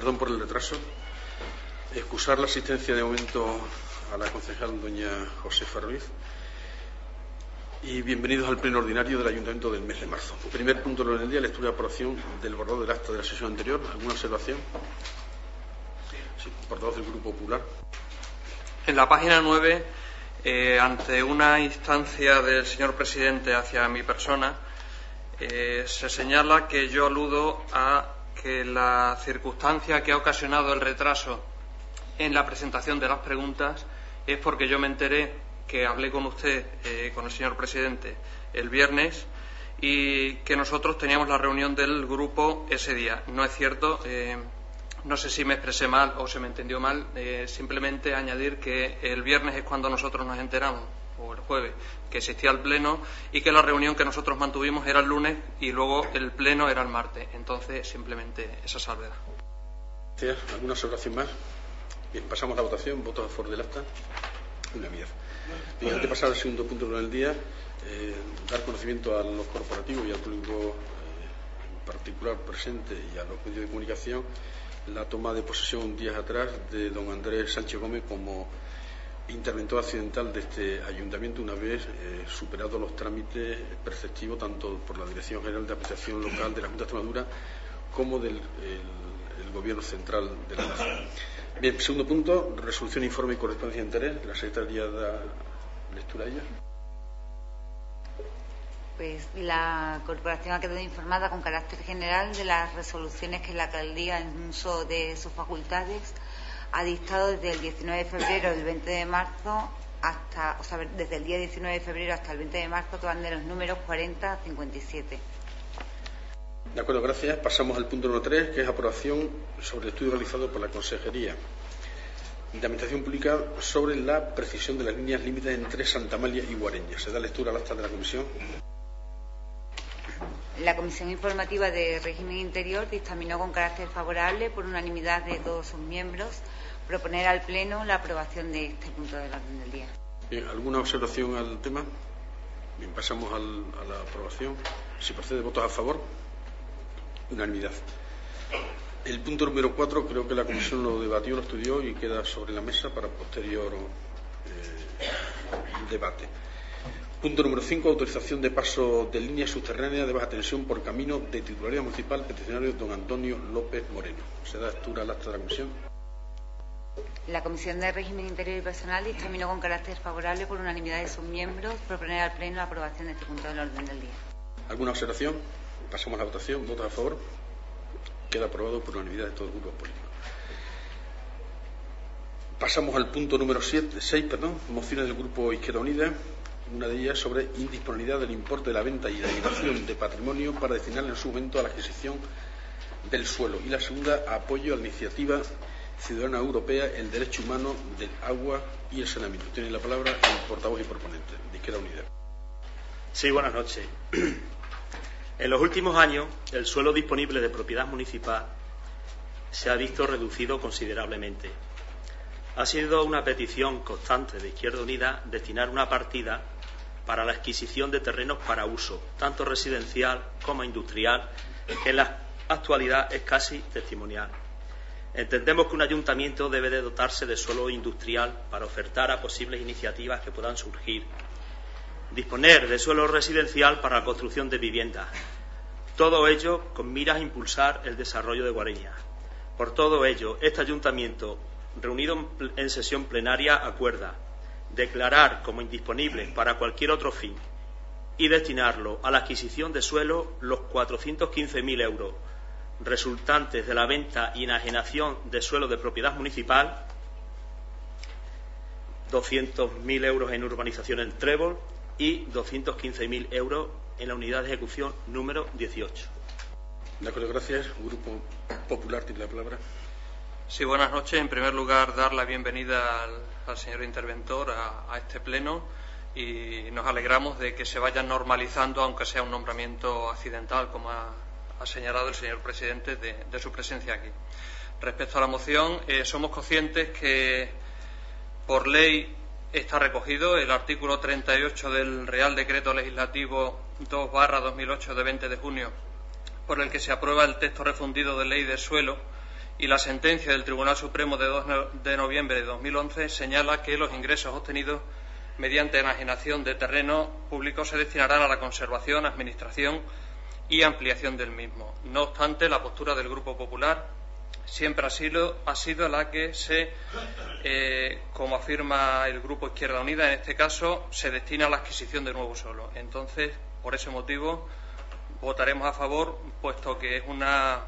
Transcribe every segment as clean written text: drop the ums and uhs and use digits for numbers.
perdón por el retraso. Excusar la asistencia de momento a la concejal doña Josefa Ruiz. Y bienvenidos al pleno ordinario del Ayuntamiento del mes de marzo. Primer punto del orden del día, lectura y aprobación del borrador del acta de la sesión anterior. ¿Alguna observación? Sí, portavoz del Grupo Popular. En la página 9, ante una instancia del señor presidente hacia mi persona, se señala que yo aludo a que la circunstancia que ha ocasionado el retraso en la presentación de las preguntas es porque yo me enteré que hablé con usted, con el señor presidente, el viernes, y que nosotros teníamos la reunión del grupo ese día. No es cierto, no sé si me expresé mal o se me entendió mal, simplemente añadir que el viernes es cuando nosotros nos enteramos, o el jueves, que existía el pleno y que la reunión que nosotros mantuvimos era el lunes y luego el pleno era el martes. Entonces, simplemente esa salvedad. ¿Alguna observación más? Bien, pasamos a la votación. ¿Votos a favor del acta? Unanimidad. Bien, antes de pasar al segundo punto del día, dar conocimiento a los corporativos y al público en particular presente y a los medios de comunicación la toma de posesión días atrás de don Andrés Sánchez Gómez como interventor accidental de este ayuntamiento, una vez superados los trámites preceptivos tanto por la Dirección General de Administración Local de la Junta de Extremadura como del el Gobierno Central de la Nación. Bien, segundo punto, resolución, informe y correspondencia de interés. La secretaria da lectura a ella. Pues la corporación ha quedado informada con carácter general de las resoluciones que la alcaldía, en uso de sus facultades, ha dictado desde el 19 de febrero del 20 de marzo hasta, desde el día 19 de febrero hasta el 20 de marzo, que van de los números 40 a 57. De acuerdo, gracias. Pasamos al punto número 3, que es aprobación sobre el estudio realizado por la Consejería de Administración Pública sobre la precisión de las líneas límites entre Santa Amalia y Guareña. ¿Se da lectura al acta de la comisión? La Comisión Informativa de Régimen Interior dictaminó con carácter favorable, por unanimidad de todos sus miembros, proponer al Pleno la aprobación de este punto del orden del día. Bien, ¿alguna observación al tema? Bien, pasamos a la aprobación. Si procede, votos a favor. Unanimidad. El punto número 4 creo que la comisión lo debatió, lo estudió y queda sobre la mesa para posterior debate. Punto número 5, autorización de paso de línea subterránea de baja tensión por camino de titularidad municipal, peticionario don Antonio López Moreno. ¿Se da lectura al acta de la comisión? La Comisión de Régimen Interior y Personal dictaminó con carácter favorable, por unanimidad de sus miembros, proponer al Pleno la aprobación de este punto del orden del día. ¿Alguna observación? Pasamos a la votación. ¿Votos a favor? Queda aprobado por unanimidad de todos los grupos políticos. Pasamos al punto número 6, mociones del Grupo Izquierda Unida. Una de ellas sobre indisponibilidad del importe de la venta y la alienación de patrimonio para destinarlo en su momento a la adquisición del suelo. Y la segunda, apoyo a la iniciativa ciudadana europea, el derecho humano del agua y el saneamiento. Tiene la palabra el portavoz y proponente de Izquierda Unida. Sí, buenas noches. En los últimos años, el suelo disponible de propiedad municipal se ha visto reducido considerablemente. Ha sido una petición constante de Izquierda Unida destinar una partida para la adquisición de terrenos para uso, tanto residencial como industrial, que en la actualidad es casi testimonial. Entendemos que un ayuntamiento debe de dotarse de suelo industrial para ofertar a posibles iniciativas que puedan surgir. Disponer de suelo residencial para la construcción de viviendas. Todo ello con miras a impulsar el desarrollo de Guareña. Por todo ello, este ayuntamiento, reunido en sesión plenaria, acuerda declarar como indisponible para cualquier otro fin y destinarlo a la adquisición de suelo los 415.000 euros resultantes de la venta y enajenación de suelo de propiedad municipal, 200.000 euros en urbanización en Trébol y 215.000 euros en la unidad de ejecución número 18. De acuerdo, gracias. Grupo Popular tiene la palabra. Sí, buenas noches. En primer lugar, dar la bienvenida al señor interventor a este pleno, y nos alegramos de que se vaya normalizando, aunque sea un nombramiento accidental, como ha señalado el señor presidente, de su presencia aquí. Respecto a la moción, somos conscientes que por ley está recogido el artículo 38 del Real Decreto Legislativo 2/2008 de 20 de junio, por el que se aprueba el texto refundido de Ley de Suelo y la sentencia del Tribunal Supremo de 2 de noviembre de 2011 señala que los ingresos obtenidos mediante enajenación de terreno público se destinarán a la conservación, administración y ampliación del mismo. No obstante, la postura del Grupo Popular siempre ha sido la que como afirma el Grupo Izquierda Unida, en este caso, se destina a la adquisición de nuevo suelo. Entonces, por ese motivo, votaremos a favor, puesto que es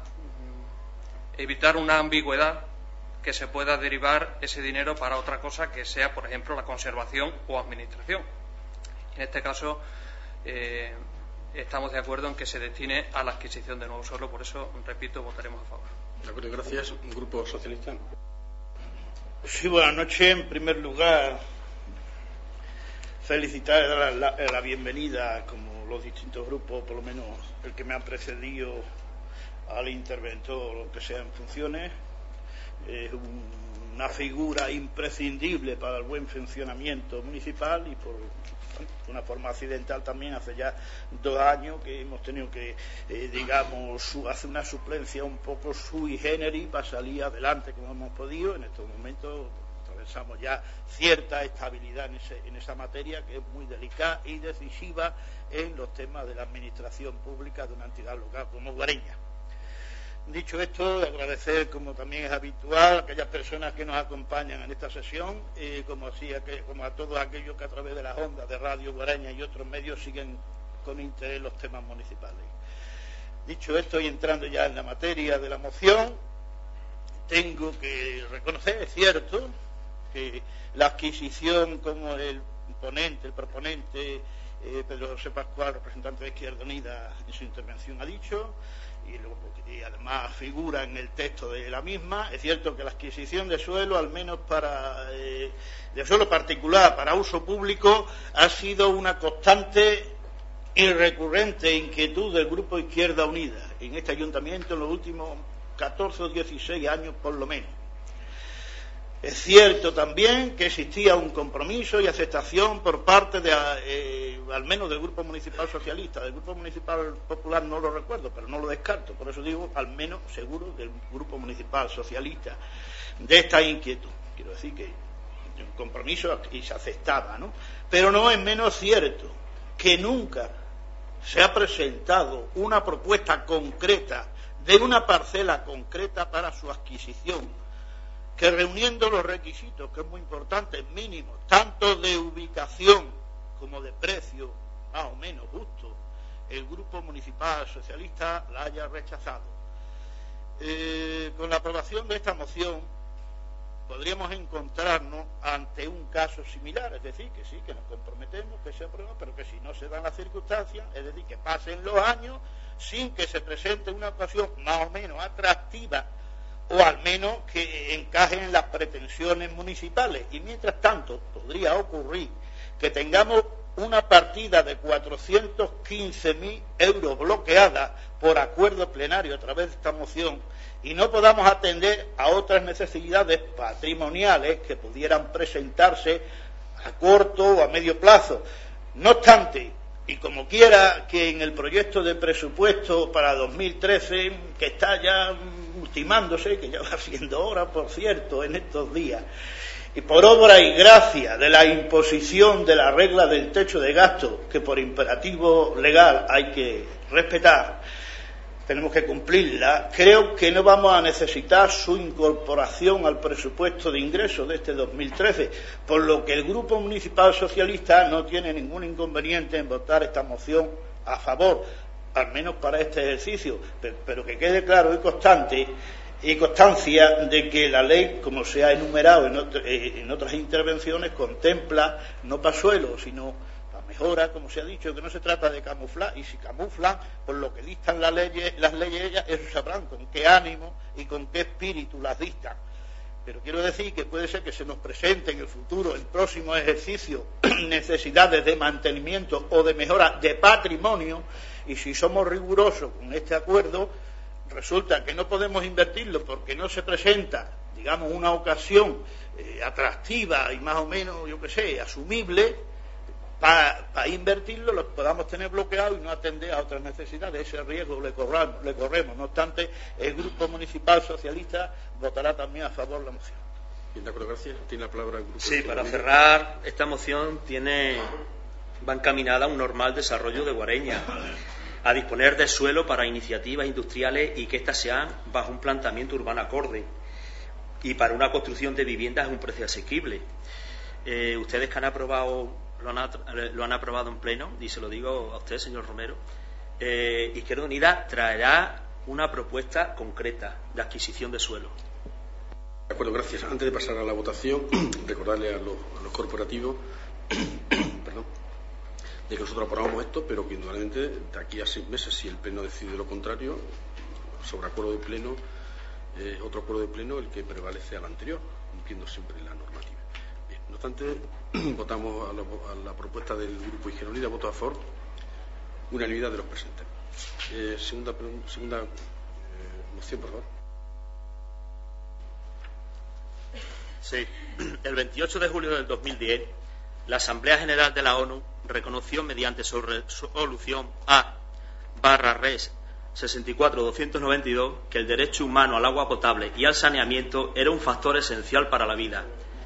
evitar una ambigüedad que se pueda derivar ese dinero para otra cosa que sea, por ejemplo, la conservación o administración. En este caso, estamos de acuerdo en que se destine a la adquisición de nuevo suelo, por eso, repito, votaremos a favor. De acuerdo, gracias. Grupo Socialista. Sí, buenas noches. En primer lugar, felicitar y dar la bienvenida, como los distintos grupos, por lo menos el que me ha precedido, al interventor que sea en funciones. Es una figura imprescindible para el buen funcionamiento municipal y por una forma accidental también hace ya 2 años que hemos tenido que, hacer una suplencia un poco sui generis para salir adelante como hemos podido. En estos momentos atravesamos ya cierta estabilidad en esa materia que es muy delicada y decisiva en los temas de la administración pública de una entidad local como Guareña. Dicho esto, agradecer, como también es habitual, a aquellas personas que nos acompañan en esta sesión, como a todos aquellos que a través de las ondas de Radio Guareña y otros medios siguen con interés los temas municipales. Dicho esto, y entrando ya en la materia de la moción, tengo que reconocer, es cierto, que la adquisición, como el proponente, Pedro José Pascual, representante de Izquierda Unida, en su intervención ha dicho, y además figura en el texto de la misma, es cierto que la adquisición de suelo, al menos de suelo particular para uso público, ha sido una constante y recurrente inquietud del Grupo Izquierda Unida en este ayuntamiento en los últimos 14 o 16 años por lo menos. Es cierto también que existía un compromiso y aceptación por parte al menos del Grupo Municipal Socialista. Del Grupo Municipal Popular no lo recuerdo, pero no lo descarto. Por eso digo, al menos seguro, del Grupo Municipal Socialista, de esta inquietud. Quiero decir que un compromiso y se aceptaba, ¿no? Pero no es menos cierto que nunca se ha presentado una propuesta concreta de una parcela concreta para su adquisición, que reuniendo los requisitos, que es muy importante, mínimos, tanto de ubicación como de precio, más o menos justo, el Grupo Municipal Socialista la haya rechazado. Con la aprobación de esta moción podríamos encontrarnos ante un caso similar, es decir, que sí, que nos comprometemos, que se aprueba, pero que si no se dan las circunstancias, es decir, que pasen los años sin que se presente una ocasión más o menos atractiva, o al menos que encajen en las pretensiones municipales. Y mientras tanto podría ocurrir que tengamos una partida de 415.000 euros bloqueada por acuerdo plenario a través de esta moción y no podamos atender a otras necesidades patrimoniales que pudieran presentarse a corto o a medio plazo. No obstante, y como quiera que en el proyecto de presupuesto para 2013, que está ya ultimándose, que ya va siendo hora, por cierto, en estos días, y por obra y gracia de la imposición de la regla del techo de gasto, que por imperativo legal hay que respetar, tenemos que cumplirla, creo que no vamos a necesitar su incorporación al presupuesto de ingresos de este 2013, por lo que el Grupo Municipal Socialista no tiene ningún inconveniente en votar esta moción a favor, al menos para este ejercicio, pero que quede claro y constancia de que la ley, como se ha enumerado en otras intervenciones, contempla no para suelo, sino para mejora, como se ha dicho, que no se trata de camuflar, y si camuflan, por lo que dictan las leyes ellas, eso sabrán con qué ánimo y con qué espíritu las dictan. Pero quiero decir que puede ser que se nos presente en el futuro, el próximo ejercicio, necesidades de mantenimiento o de mejora de patrimonio, y si somos rigurosos con este acuerdo, resulta que no podemos invertirlo porque no se presenta, digamos, una ocasión atractiva y más o menos, asumible, para invertirlo, lo podamos tener bloqueado y no atender a otras necesidades. Ese riesgo le corremos. No obstante, el Grupo Municipal Socialista votará también a favor de la moción. Bien, de acuerdo, gracias. Tiene la palabra el Grupo. Sí, para cerrar, esta moción va encaminada a un normal desarrollo de Guareña, a disponer de suelo para iniciativas industriales y que éstas sean bajo un planteamiento urbano acorde y para una construcción de viviendas a un precio asequible. Ustedes que han aprobado, lo han aprobado en pleno, y se lo digo a usted, señor Romero, Izquierda Unida traerá una propuesta concreta de adquisición de suelo. De acuerdo, gracias. Antes de pasar a la votación, recordarle a los corporativos perdón, de que nosotros aprobamos esto, pero que indudablemente de aquí a 6 meses, si el Pleno decide lo contrario, sobre acuerdo de Pleno, otro acuerdo de Pleno el que prevalece al anterior, cumpliendo siempre la normativa. Bien, no obstante, votamos a la propuesta del Grupo Izquierda Unida, voto a favor, unanimidad de los presentes. Segunda moción, por favor. Sí, el 28 de julio del 2010, la Asamblea General de la ONU reconoció mediante su resolución A/Res 64-292 que el derecho humano al agua potable y al saneamiento era un factor esencial para la vida.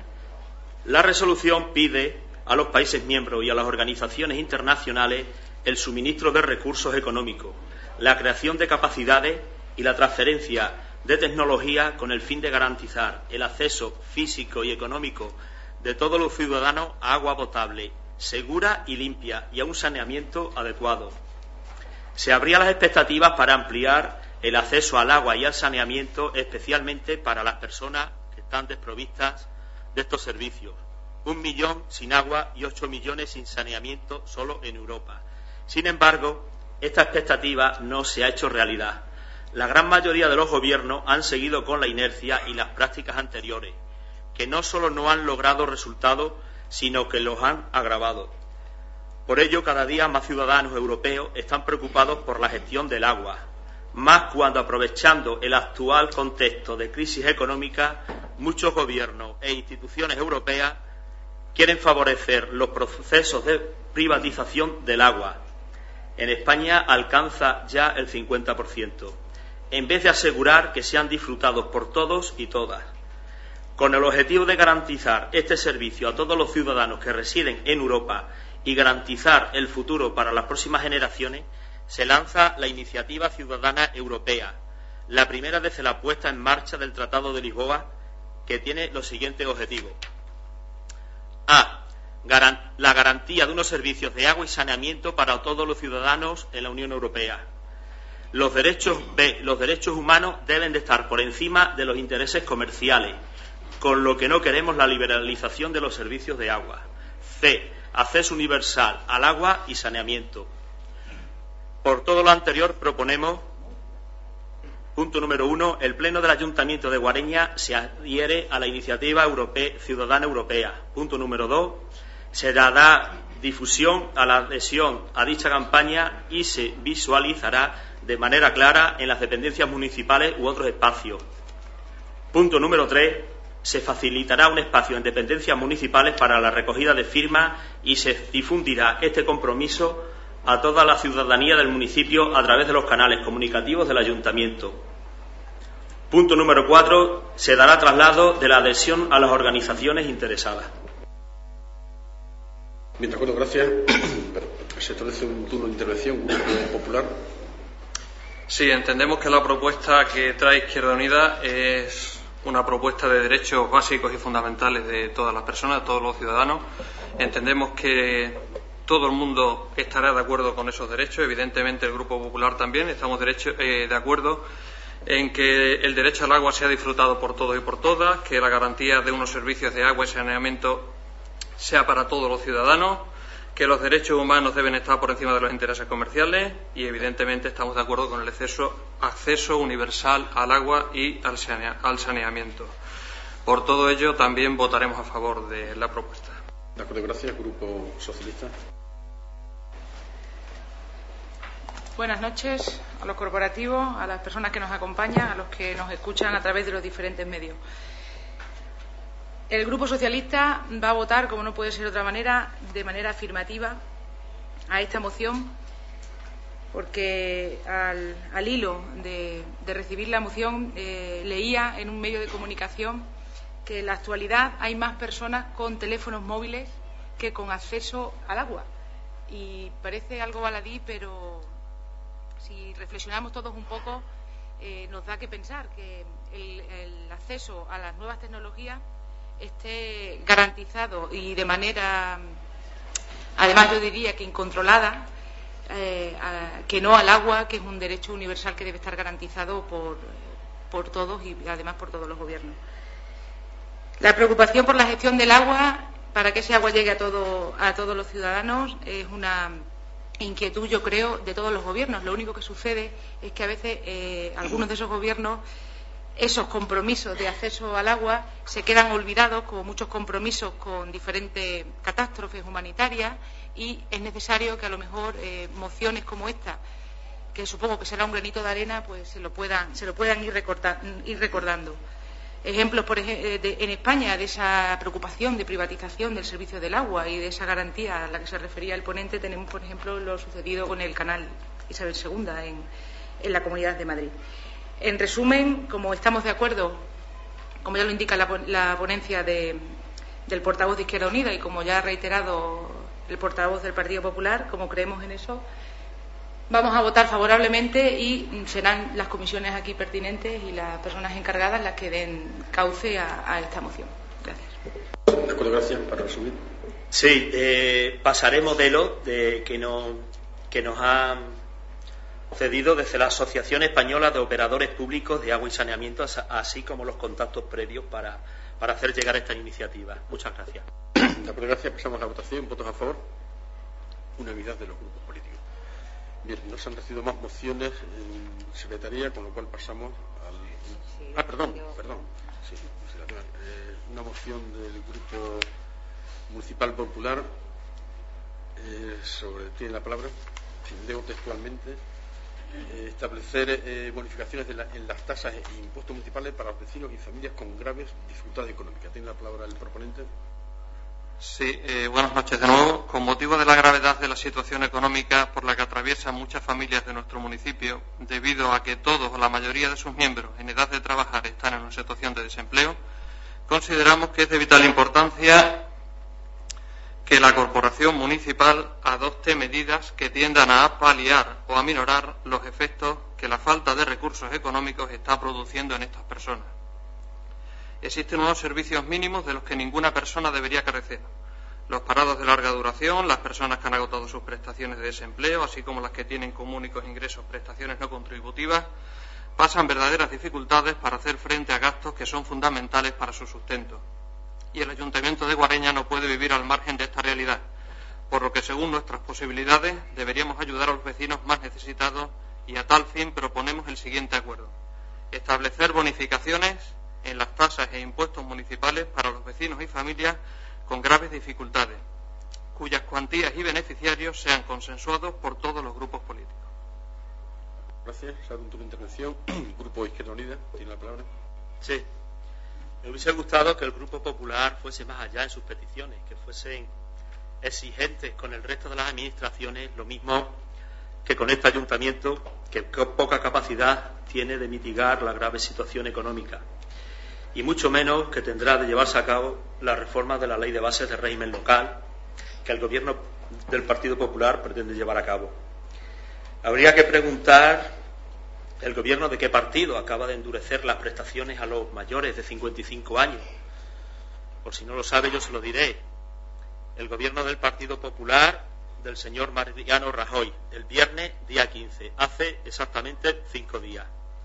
La resolución pide a los países miembros y a las organizaciones internacionales el suministro de recursos económicos, la creación de capacidades y la transferencia de tecnología con el fin de garantizar el acceso físico y económico de todos los ciudadanos a agua potable, segura y limpia y a un saneamiento adecuado. Se abrían las expectativas para ampliar el acceso al agua y al saneamiento, especialmente para las personas que están desprovistas de estos servicios. 1 millón sin agua y 8 millones sin saneamiento solo en Europa. Sin embargo, esta expectativa no se ha hecho realidad. La gran mayoría de los gobiernos han seguido con la inercia y las prácticas anteriores, que no solo no han logrado resultados, sino que los han agravado. Por ello, cada día más ciudadanos europeos están preocupados por la gestión del agua, más cuando, aprovechando el actual contexto de crisis económica, muchos gobiernos e instituciones europeas quieren favorecer los procesos de privatización del agua. En España alcanza ya el 50%, en vez de asegurar que sean disfrutados por todos y todas. Con el objetivo de garantizar este servicio a todos los ciudadanos que residen en Europa y garantizar el futuro para las próximas generaciones, se lanza la Iniciativa Ciudadana Europea, la primera desde la puesta en marcha del Tratado de Lisboa, que tiene los siguientes objetivos. A. La garantía de unos servicios de agua y saneamiento para todos los ciudadanos en la Unión Europea. Los derechos humanos deben de estar por encima de los intereses comerciales, con lo que no queremos la liberalización de los servicios de agua. C. Acceso universal al agua y saneamiento. Por todo lo anterior proponemos, punto número 1, el Pleno del Ayuntamiento de Guareña se adhiere a la Iniciativa Ciudadana Europea. Punto número 2, se dará difusión a la adhesión a dicha campaña y se visualizará de manera clara en las dependencias municipales u otros espacios. Punto número 3, se facilitará un espacio en dependencias municipales para la recogida de firmas y se difundirá este compromiso a toda la ciudadanía del municipio a través de los canales comunicativos del ayuntamiento. Punto número 4, se dará traslado de la adhesión a las organizaciones interesadas. Bien, de acuerdo, gracias. Se establece un turno de intervención, Grupo Popular. Sí, entendemos que la propuesta que trae Izquierda Unida es una propuesta de derechos básicos y fundamentales de todas las personas, de todos los ciudadanos. Entendemos que todo el mundo estará de acuerdo con esos derechos. Evidentemente, el Grupo Popular también estamos de acuerdo en que el derecho al agua sea disfrutado por todos y por todas, que la garantía de unos servicios de agua y saneamiento sea para todos los ciudadanos, que los derechos humanos deben estar por encima de los intereses comerciales y, evidentemente, estamos de acuerdo con el acceso universal al agua y al saneamiento. Por todo ello, también votaremos a favor de la propuesta. De acuerdo, gracias. Grupo Socialista. Buenas noches a los corporativos, a las personas que nos acompañan, a los que nos escuchan a través de los diferentes medios. El Grupo Socialista va a votar, como no puede ser de otra manera, de manera afirmativa a esta moción, porque al hilo de recibir la moción leía en un medio de comunicación que en la actualidad hay más personas con teléfonos móviles que con acceso al agua. Y parece algo baladí, pero si reflexionamos todos un poco, nos da que pensar que el acceso a las nuevas tecnologías esté garantizado y de manera, además yo diría que incontrolada, que no al agua, que es un derecho universal que debe estar garantizado por todos y además por todos los gobiernos. La preocupación por la gestión del agua, para que ese agua llegue a todos los ciudadanos, es una inquietud, yo creo, de todos los gobiernos. Lo único que sucede es que a veces algunos de esos gobiernos, esos compromisos de acceso al agua se quedan olvidados, como muchos compromisos con diferentes catástrofes humanitarias, y es necesario que a lo mejor mociones como esta, que supongo que será un granito de arena, pues se lo puedan ir recordando. Ejemplos en España de esa preocupación de privatización del servicio del agua y de esa garantía a la que se refería el ponente, tenemos, por ejemplo, lo sucedido con el canal Isabel II en la Comunidad de Madrid. En resumen, como estamos de acuerdo, como ya lo indica la ponencia del portavoz de Izquierda Unida y como ya ha reiterado el portavoz del Partido Popular, como creemos en eso, vamos a votar favorablemente y serán las comisiones aquí pertinentes y las personas encargadas las que den cauce a esta moción. Gracias. De acuerdo, gracias. Para resumir. Sí, pasaré modelo que nos han cedido desde la Asociación Española de Operadores Públicos de Agua y Saneamiento, así como los contactos previos para hacer llegar esta iniciativa. Muchas gracias. De acuerdo, gracias. Pasamos a la votación. ¿Votos a favor? Unanimidad de los grupos políticos. Bien, no se han recibido más mociones en secretaría, con lo cual pasamos al... perdón. Sí, una moción del Grupo Municipal Popular tiene la palabra, leo textualmente, establecer bonificaciones en las tasas e impuestos municipales para los vecinos y familias con graves dificultades económicas. Tiene la palabra el proponente. Sí, buenas noches de nuevo. Con motivo de la gravedad de la situación económica por la que atraviesan muchas familias de nuestro municipio, debido a que todos o la mayoría de sus miembros en edad de trabajar están en una situación de desempleo, consideramos que es de vital importancia que la Corporación Municipal adopte medidas que tiendan a paliar o a minorar los efectos que la falta de recursos económicos está produciendo en estas personas. Existen unos servicios mínimos de los que ninguna persona debería carecer. Los parados de larga duración, las personas que han agotado sus prestaciones de desempleo, así como las que tienen como únicos ingresos prestaciones no contributivas, pasan verdaderas dificultades para hacer frente a gastos que son fundamentales para su sustento. Y el Ayuntamiento de Guareña no puede vivir al margen de esta realidad, por lo que, según nuestras posibilidades, deberíamos ayudar a los vecinos más necesitados y a tal fin proponemos el siguiente acuerdo: establecer bonificaciones en las tasas e impuestos municipales para los vecinos y familias con graves dificultades, cuyas cuantías y beneficiarios sean consensuados por todos los grupos políticos. Gracias. Se ha dado un turno de intervención. El Grupo Izquierda Unida tiene la palabra. Sí. Me hubiese gustado que el Grupo Popular fuese más allá en sus peticiones, que fuesen exigentes con el resto de las administraciones, lo mismo que con este ayuntamiento, que poca capacidad tiene de mitigar la grave situación económica, y mucho menos que tendrá de llevarse a cabo la reforma de la Ley de Bases de Régimen Local que el Gobierno del Partido Popular pretende llevar a cabo. Habría que preguntar el Gobierno de qué partido acaba de endurecer las prestaciones a los mayores de 55 años. Por si no lo sabe, yo se lo diré. El Gobierno del Partido Popular del señor Mariano Rajoy, el viernes día 15, hace exactamente 5 días.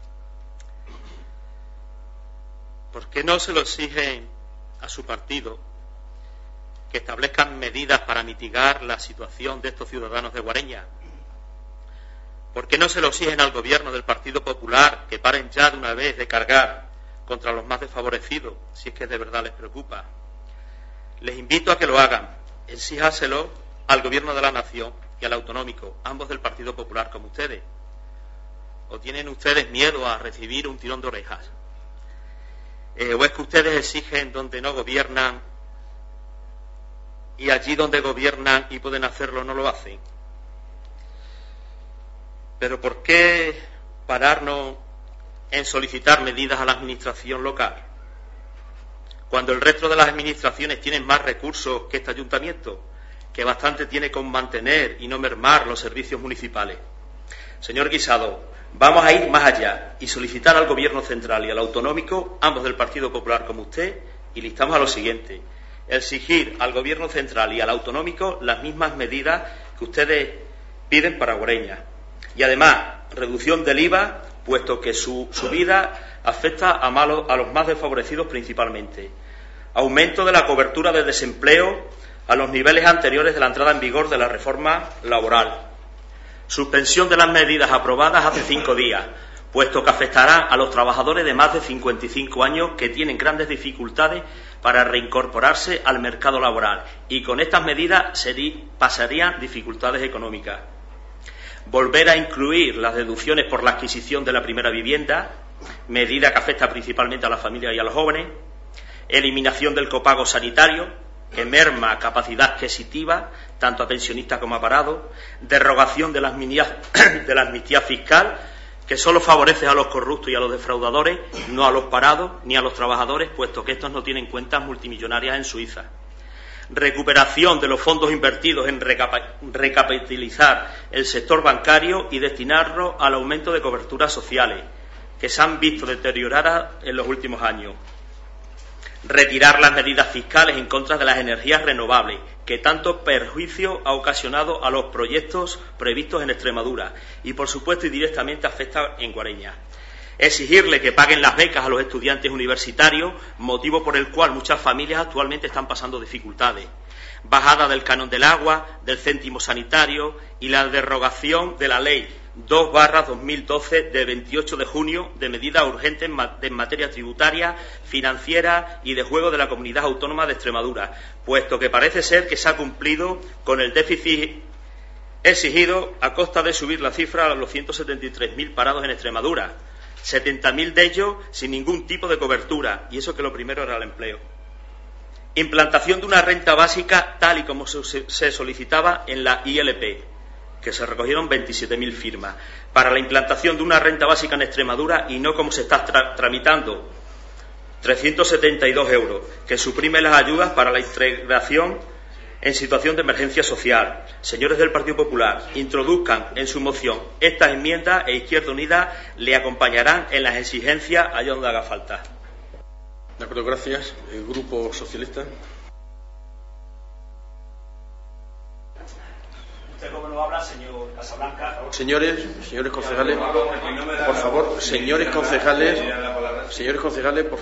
¿Por qué no se lo exigen a su partido que establezcan medidas para mitigar la situación de estos ciudadanos de Guareña? ¿Por qué no se lo exigen al Gobierno del Partido Popular que paren ya de una vez de cargar contra los más desfavorecidos, si es que de verdad les preocupa? Les invito a que lo hagan. Exíjaselo al Gobierno de la Nación y al autonómico, ambos del Partido Popular como ustedes. ¿O tienen ustedes miedo a recibir un tirón de orejas? ¿O es que ustedes exigen donde no gobiernan y allí donde gobiernan y pueden hacerlo no lo hacen? Pero ¿por qué pararnos en solicitar medidas a la administración local cuando el resto de las administraciones tienen más recursos que este ayuntamiento, que bastante tiene con mantener y no mermar los servicios municipales? Señor Guisado, vamos a ir más allá y solicitar al Gobierno central y al autonómico, ambos del Partido Popular como usted, y listamos a lo siguiente: exigir al Gobierno central y al autonómico las mismas medidas que ustedes piden para Guareña. Y además, reducción del IVA, puesto que su subida afecta a los más desfavorecidos principalmente. Aumento de la cobertura de desempleo a los niveles anteriores de la entrada en vigor de la reforma laboral. Suspensión de las medidas aprobadas hace 5 días, puesto que afectará a los trabajadores de más de 55 años que tienen grandes dificultades para reincorporarse al mercado laboral, y con estas medidas pasarían dificultades económicas. Volver a incluir las deducciones por la adquisición de la primera vivienda, medida que afecta principalmente a las familias y a los jóvenes. Eliminación del copago sanitario, que merma capacidad adquisitiva tanto a pensionistas como a parados. Derogación de la amnistía fiscal, que solo favorece a los corruptos y a los defraudadores, no a los parados ni a los trabajadores, puesto que estos no tienen cuentas multimillonarias en Suiza. Recuperación de los fondos invertidos en recapitalizar el sector bancario y destinarlo al aumento de coberturas sociales, que se han visto deterioradas en los últimos años. Retirar las medidas fiscales en contra de las energías renovables, que tanto perjuicio ha ocasionado a los proyectos previstos en Extremadura y, por supuesto, y directamente afecta en Guareña. Exigirle que paguen las becas a los estudiantes universitarios, motivo por el cual muchas familias actualmente están pasando dificultades. Bajada del canon del agua, del céntimo sanitario y la derogación de la Ley 2/2012 de 28 de junio de medidas urgentes en materia tributaria, financiera y de juego de la Comunidad Autónoma de Extremadura, puesto que parece ser que se ha cumplido con el déficit exigido a costa de subir la cifra a los 173.000 parados en Extremadura, 70.000 de ellos sin ningún tipo de cobertura, y eso que lo primero era el empleo. Implantación de una renta básica tal y como se solicitaba en la ILP, que se recogieron 27.000 firmas, para la implantación de una renta básica en Extremadura y no como se está tramitando, 372 euros, que suprime las ayudas para la integración en situación de emergencia social. Señores del Partido Popular, introduzcan en su moción estas enmiendas e Izquierda Unida le acompañarán en las exigencias allá donde haga falta. De acuerdo, gracias. El Grupo Socialista. Usted como no habla, señor Casablanca. Señores concejales, por favor, señores concejales, por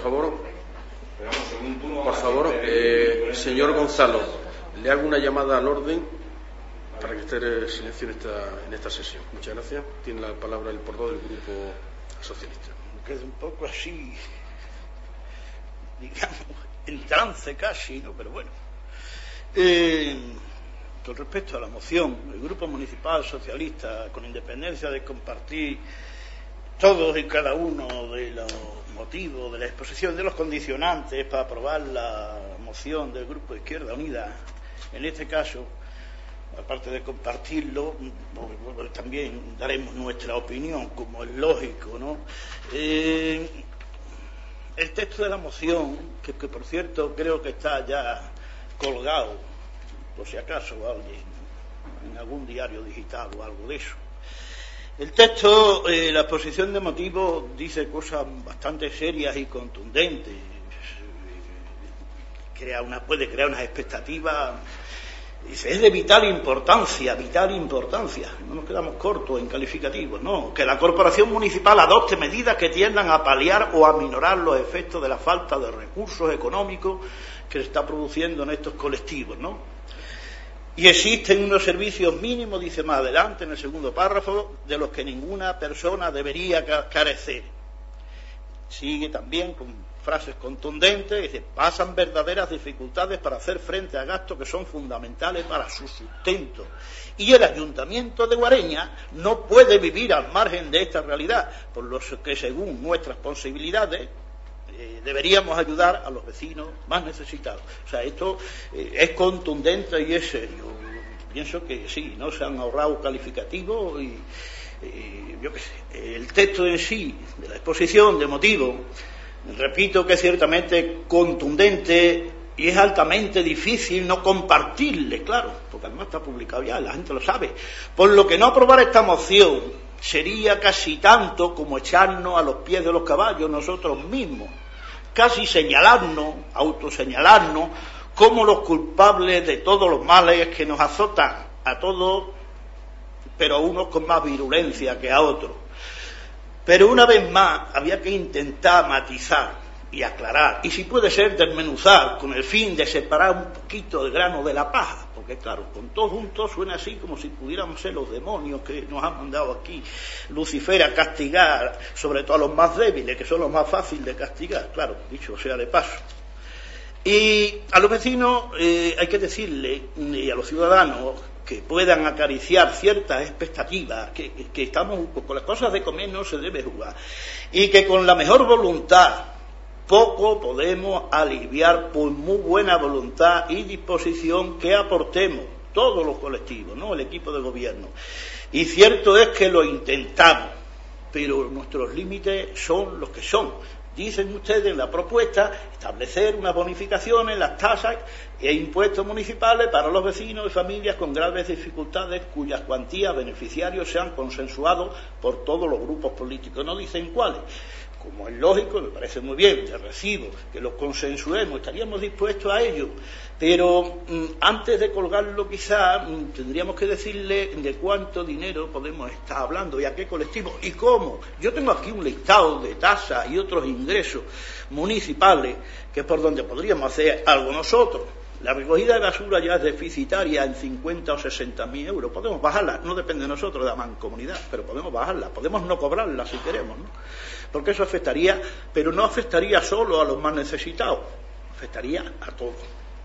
favor, señor Gonzalo, le hago una llamada al orden para que esté en silencio en esta sesión. Muchas gracias. Tiene la palabra el portavoz del Grupo Socialista. Me quedo un poco así, digamos, en trance casi, ¿no? Pero bueno. Con respecto a la moción, el Grupo Municipal Socialista, con independencia de compartir todos y cada uno de los motivos de la exposición de los condicionantes para aprobar la moción del Grupo de Izquierda Unida, en este caso, aparte de compartirlo, también daremos nuestra opinión, como es lógico, ¿no? El texto de la moción, que por cierto creo que está ya colgado, por si acaso alguien en algún diario digital o algo de eso. El texto, la exposición de motivos dice cosas bastante serias y contundentes, puede crear unas expectativas. Dice, es de vital importancia, no nos quedamos cortos en calificativos, no, que la corporación municipal adopte medidas que tiendan a paliar o a minorar los efectos de la falta de recursos económicos que se está produciendo en estos colectivos, ¿no? Y existen unos servicios mínimos, dice más adelante en el segundo párrafo, de los que ninguna persona debería carecer. Sigue también con frases contundentes, dice, pasan verdaderas dificultades para hacer frente a gastos que son fundamentales para su sustento. Y el Ayuntamiento de Guareña no puede vivir al margen de esta realidad, por lo que según nuestras posibilidades, deberíamos ayudar a los vecinos más necesitados. O sea, esto es contundente y es serio. Pienso que sí, no se han ahorrado calificativos y yo qué sé, el texto en sí de la exposición de motivos, repito que es ciertamente contundente y es altamente difícil no compartirle, claro, porque además está publicado ya, la gente lo sabe. Por lo que no aprobar esta moción sería casi tanto como echarnos a los pies de los caballos nosotros mismos, casi señalarnos, autoseñalarnos como los culpables de todos los males que nos azotan a todos, pero a unos con más virulencia que a otros. Pero una vez más había que intentar matizar y aclarar, y si puede ser desmenuzar, con el fin de separar un poquito el grano de la paja, porque claro, con todo juntos suena así como si pudiéramos ser los demonios que nos han mandado aquí Lucifer a castigar, sobre todo a los más débiles, que son los más fáciles de castigar, claro, dicho sea de paso. Y a los vecinos hay que decirle, y a los ciudadanos, que puedan acariciar ciertas expectativas, que estamos con las cosas de comer no se debe jugar, y que con la mejor voluntad poco podemos aliviar por muy buena voluntad y disposición que aportemos todos los colectivos, no el equipo de gobierno. Y cierto es que lo intentamos, pero nuestros límites son los que son. Dicen ustedes en la propuesta establecer unas bonificaciones en las tasas e impuestos municipales para los vecinos y familias con graves dificultades cuyas cuantías beneficiarios sean consensuados por todos los grupos políticos. No dicen cuáles. Como es lógico, me parece muy bien, te recibo, que los consensuemos, estaríamos dispuestos a ello, pero antes de colgarlo quizá tendríamos que decirle de cuánto dinero podemos estar hablando y a qué colectivo y cómo. Yo tengo aquí un listado de tasas y otros ingresos municipales que es por donde podríamos hacer algo nosotros. La recogida de basura ya es deficitaria en 50 o 60.000 euros. Podemos bajarla, no depende de nosotros, de la mancomunidad, pero podemos bajarla, podemos no cobrarla si queremos, ¿no? Porque eso afectaría, pero no afectaría solo a los más necesitados, afectaría a todos.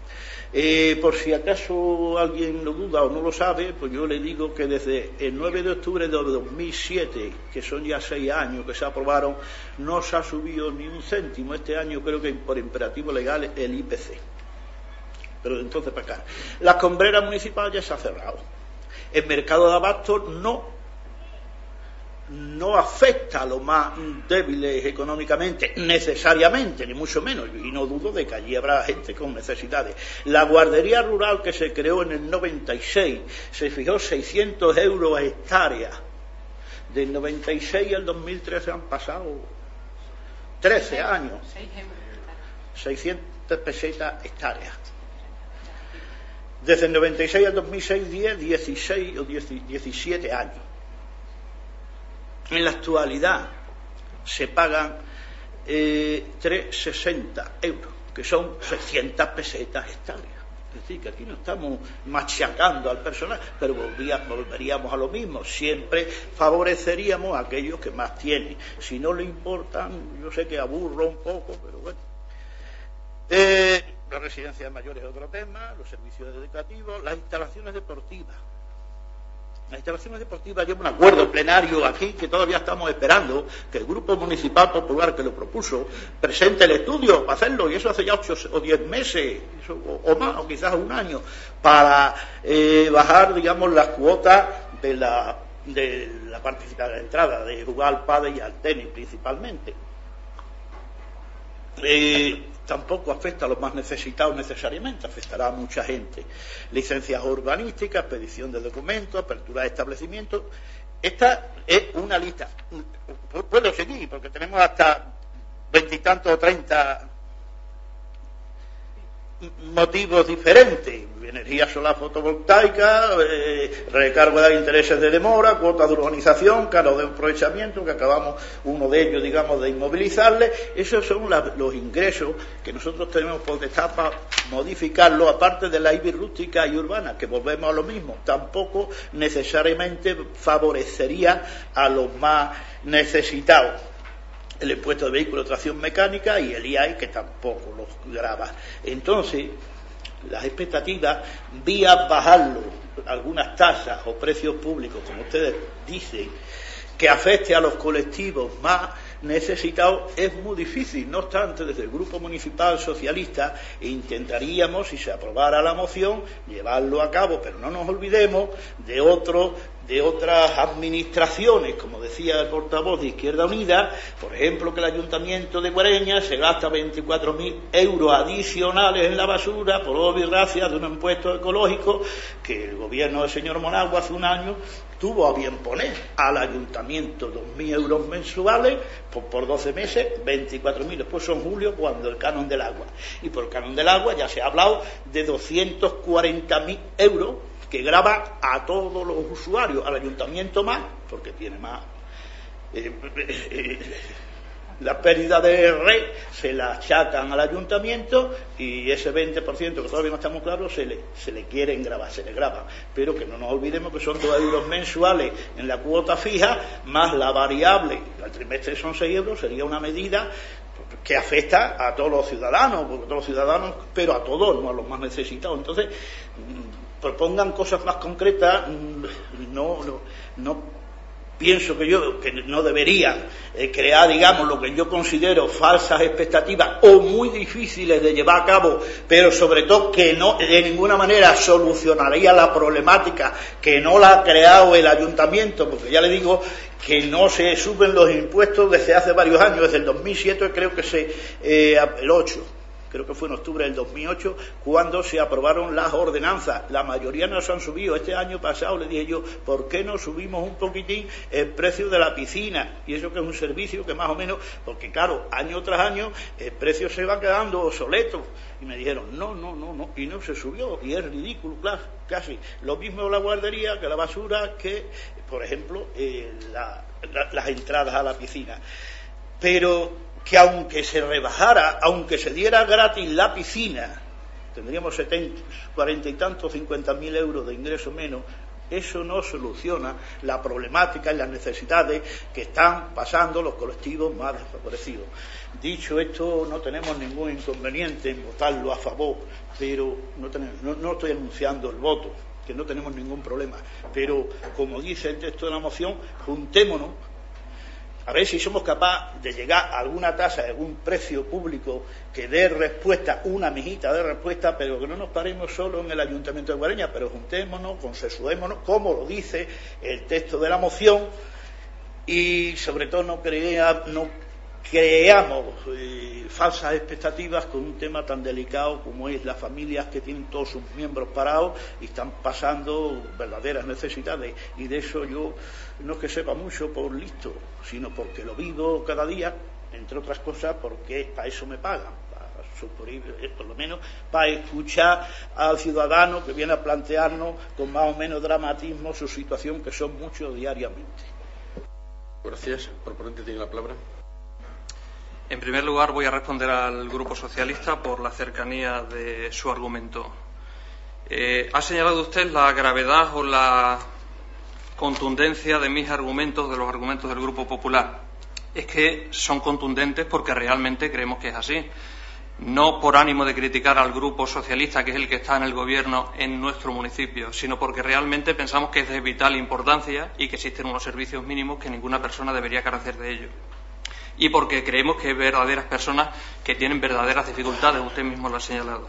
Por si acaso alguien lo duda o no lo sabe, pues yo le digo que desde el 9 de octubre de 2007, que son ya 6 años que se aprobaron, no se ha subido ni un céntimo. Este año creo que por imperativo legal el IPC. Pero de entonces para acá. La escombrera municipal ya se ha cerrado. El mercado de abastos no afecta a los más débiles económicamente, necesariamente, ni mucho menos, y no dudo de que allí habrá gente con necesidades. La guardería rural que se creó en el 96 se fijó 600 euros a hectárea. Del 96 al 2013 han pasado 13 años. 600 pesetas hectáreas. Desde el 96 al 2006, 16 o 17 años. En la actualidad se pagan 3,60 euros, que son 600 pesetas hectáreas. Es decir, que aquí no estamos machacando al personal, pero volveríamos a lo mismo. Siempre favoreceríamos a aquellos que más tienen. Si no le importan, yo sé que aburro un poco, pero bueno. Las residencias mayores es otro tema, los servicios educativos, las instalaciones deportivas. Las instalaciones deportivas, yo me acuerdo plenario aquí, que todavía estamos esperando que el Grupo Municipal Popular que lo propuso presente el estudio para hacerlo, y eso hace ya 8 o 10 meses, o más, o quizás un año, para bajar, digamos, las cuotas de la participación de la entrada, de jugar al pádel y al tenis principalmente. Tampoco afecta a los más necesitados necesariamente, afectará a mucha gente. Licencias urbanísticas, expedición de documentos, apertura de establecimientos. Esta es una lista. Puedo seguir, porque tenemos hasta 20 y tantos o 30 motivos diferentes. Energía solar fotovoltaica, recargo de intereses de demora, cuotas de urbanización, cargos de aprovechamiento, que acabamos uno de ellos, digamos, de inmovilizarle. Esos son los ingresos que nosotros tenemos potestad para modificarlo, aparte de la IBI rústica y urbana, que volvemos a lo mismo. Tampoco necesariamente favorecería a los más necesitados. El impuesto de vehículos de tracción mecánica y el IAI, que tampoco los grava. Entonces, las expectativas, vía bajarlo, algunas tasas o precios públicos, como ustedes dicen, que afecte a los colectivos más necesitados es muy difícil. No obstante, desde el Grupo Municipal Socialista intentaríamos, si se aprobara la moción, llevarlo a cabo, pero no nos olvidemos de otras administraciones, como decía el portavoz de Izquierda Unida, por ejemplo, que el Ayuntamiento de Guareña se gasta 24.000 euros adicionales en la basura, por obvio y gracia de un impuesto ecológico que el gobierno del señor Monagua hace un año tuvo a bien poner al Ayuntamiento 2.000 euros mensuales por 12 meses, 24.000. Después son julio, cuando el canon del agua. Y por el canon del agua ya se ha hablado de 240.000 euros que grava a todos los usuarios, al ayuntamiento más, porque tiene más. La pérdida de red se la achacan al ayuntamiento y ese 20% que todavía no estamos claros se le quieren grabar, se le graban. Pero que no nos olvidemos que son 2 euros mensuales en la cuota fija, más la variable, al trimestre son 6 euros, sería una medida que afecta a todos los ciudadanos, pero a todos, no a los más necesitados. Entonces, propongan cosas más concretas. No pienso que no deberían crear, digamos, lo que yo considero falsas expectativas o muy difíciles de llevar a cabo, pero sobre todo que no de ninguna manera solucionaría la problemática, que no la ha creado el ayuntamiento, porque ya le digo que no se suben los impuestos desde hace varios años, desde el 2007 creo que el 8. Creo que fue en octubre del 2008, cuando se aprobaron las ordenanzas. La mayoría no se han subido. Este año pasado le dije yo, ¿por qué no subimos un poquitín el precio de la piscina? Y eso que es un servicio que más o menos, porque claro, año tras año el precio se va quedando obsoleto. Y me dijeron, no, y no se subió, y es ridículo, casi. Lo mismo la guardería, que la basura, que, por ejemplo, las entradas a la piscina. Pero que aunque se rebajara, aunque se diera gratis la piscina, tendríamos 40 y tantos, 50.000 euros de ingreso menos. Eso no soluciona la problemática y las necesidades que están pasando los colectivos más desfavorecidos. Dicho esto, no tenemos ningún inconveniente en votarlo a favor, pero no estoy anunciando el voto, que no tenemos ningún problema. Pero, como dice el texto de la moción, juntémonos a ver si somos capaces de llegar a alguna tasa, a algún precio público que dé respuesta, una mijita de respuesta, pero que no nos paremos solo en el Ayuntamiento de Guareña, pero juntémonos, consensuémonos, como lo dice el texto de la moción, y sobre todo no creamos falsas expectativas con un tema tan delicado como es las familias que tienen todos sus miembros parados y están pasando verdaderas necesidades. Y de eso yo no es que sepa mucho por listo, sino porque lo vivo cada día, entre otras cosas porque para eso me pagan, por lo menos para escuchar al ciudadano que viene a plantearnos con más o menos dramatismo su situación, que son muchos diariamente. Gracias. El proponente tiene la palabra. En primer lugar, voy a responder al Grupo Socialista por la cercanía de su argumento. Ha señalado usted la gravedad o la contundencia de mis argumentos, de los argumentos del Grupo Popular. Es que son contundentes porque realmente creemos que es así. No por ánimo de criticar al Grupo Socialista, que es el que está en el Gobierno en nuestro municipio, sino porque realmente pensamos que es de vital importancia y que existen unos servicios mínimos que ninguna persona debería carecer de ellos. Y porque creemos que hay verdaderas personas que tienen verdaderas dificultades, usted mismo lo ha señalado.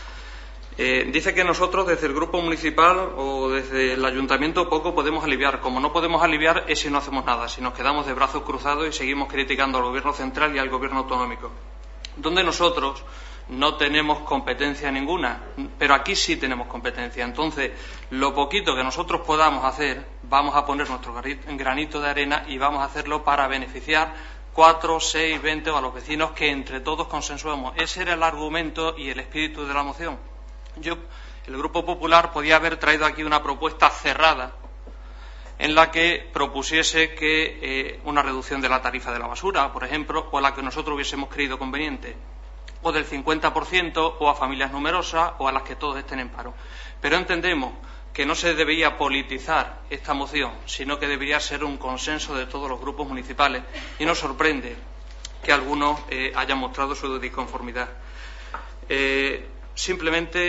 Dice que nosotros desde el grupo municipal o desde el ayuntamiento poco podemos aliviar. Como no podemos aliviar es si no hacemos nada, si nos quedamos de brazos cruzados y seguimos criticando al gobierno central y al gobierno autonómico, donde nosotros no tenemos competencia ninguna, pero aquí sí tenemos competencia. Entonces, lo poquito que nosotros podamos hacer, vamos a poner nuestro granito de arena y vamos a hacerlo para beneficiar 4, 6, 20 o a los vecinos, que entre todos consensuemos. Ese era el argumento y el espíritu de la moción. El Grupo Popular podía haber traído aquí una propuesta cerrada en la que propusiese que una reducción de la tarifa de la basura, por ejemplo, o la que nosotros hubiésemos creído conveniente, o del 50%, o a familias numerosas, o a las que todos estén en paro. Pero entendemos que no se debería politizar esta moción, sino que debería ser un consenso de todos los grupos municipales, y nos sorprende que algunos hayan mostrado su disconformidad.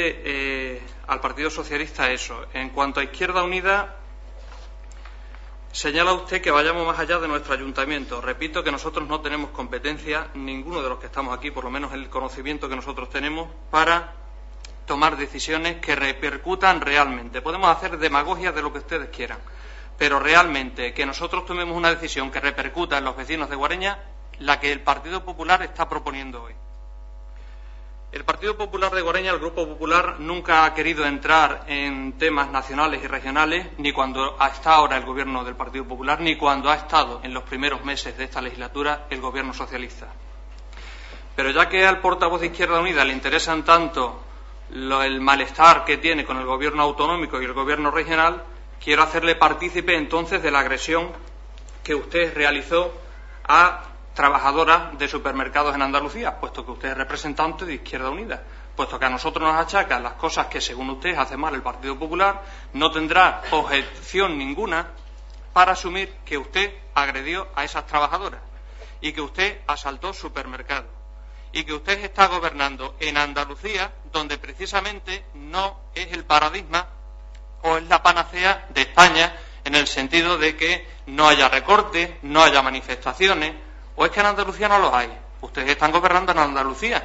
Simplemente al Partido Socialista eso. En cuanto a Izquierda Unida, Señala usted que vayamos más allá de nuestro ayuntamiento. Repito que nosotros no tenemos competencia, ninguno de los que estamos aquí, por lo menos el conocimiento que nosotros tenemos, para tomar decisiones que repercutan realmente. Podemos hacer demagogia de lo que ustedes quieran, pero realmente que nosotros tomemos una decisión que repercuta en los vecinos de Guareña, la que el Partido Popular está proponiendo hoy. El Partido Popular de Guareña, el Grupo Popular, nunca ha querido entrar en temas nacionales y regionales, ni cuando está ahora el Gobierno del Partido Popular, ni cuando ha estado en los primeros meses de esta legislatura el Gobierno socialista. Pero ya que al portavoz de Izquierda Unida le interesan tanto el malestar que tiene con el Gobierno autonómico y el Gobierno regional, quiero hacerle partícipe entonces de la agresión que usted realizó a trabajadoras de supermercados en Andalucía, puesto que usted es representante de Izquierda Unida, puesto que a nosotros nos achacan las cosas que según usted hace mal el Partido Popular, no tendrá objeción ninguna para asumir que usted agredió a esas trabajadoras y que usted asaltó supermercados y que usted está gobernando en Andalucía, donde precisamente no es el paradigma o es la panacea de España, en el sentido de que no haya recortes, no haya manifestaciones. ¿O es que en Andalucía no los hay? Ustedes están gobernando en Andalucía.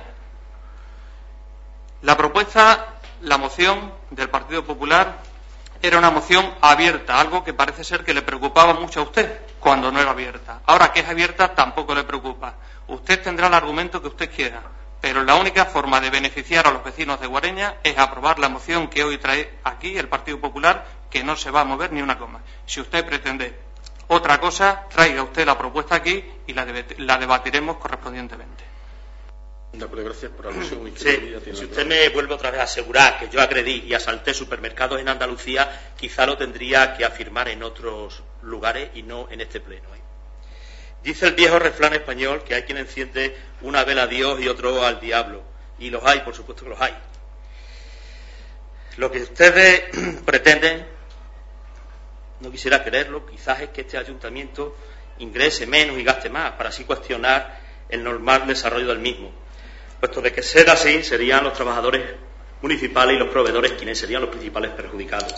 La propuesta, la moción del Partido Popular era una moción abierta, algo que parece ser que le preocupaba mucho a usted cuando no era abierta. Ahora que es abierta tampoco le preocupa. Usted tendrá el argumento que usted quiera, pero la única forma de beneficiar a los vecinos de Guareña es aprobar la moción que hoy trae aquí el Partido Popular, que no se va a mover ni una coma. Si usted pretende otra cosa, traiga usted la propuesta aquí y la debatiremos correspondientemente. Gracias por la alusión. Sí, si usted me vuelve otra vez a asegurar que yo agredí y asalté supermercados en Andalucía, quizá lo tendría que afirmar en otros lugares y no en este pleno. Dice el viejo refrán español que hay quien enciende una vela a Dios y otro al diablo. Y los hay, por supuesto que los hay. Lo que ustedes pretenden, no quisiera creerlo, quizás es que este ayuntamiento ingrese menos y gaste más, para así cuestionar el normal desarrollo del mismo. Puesto de que ser así, serían los trabajadores municipales y los proveedores quienes serían los principales perjudicados.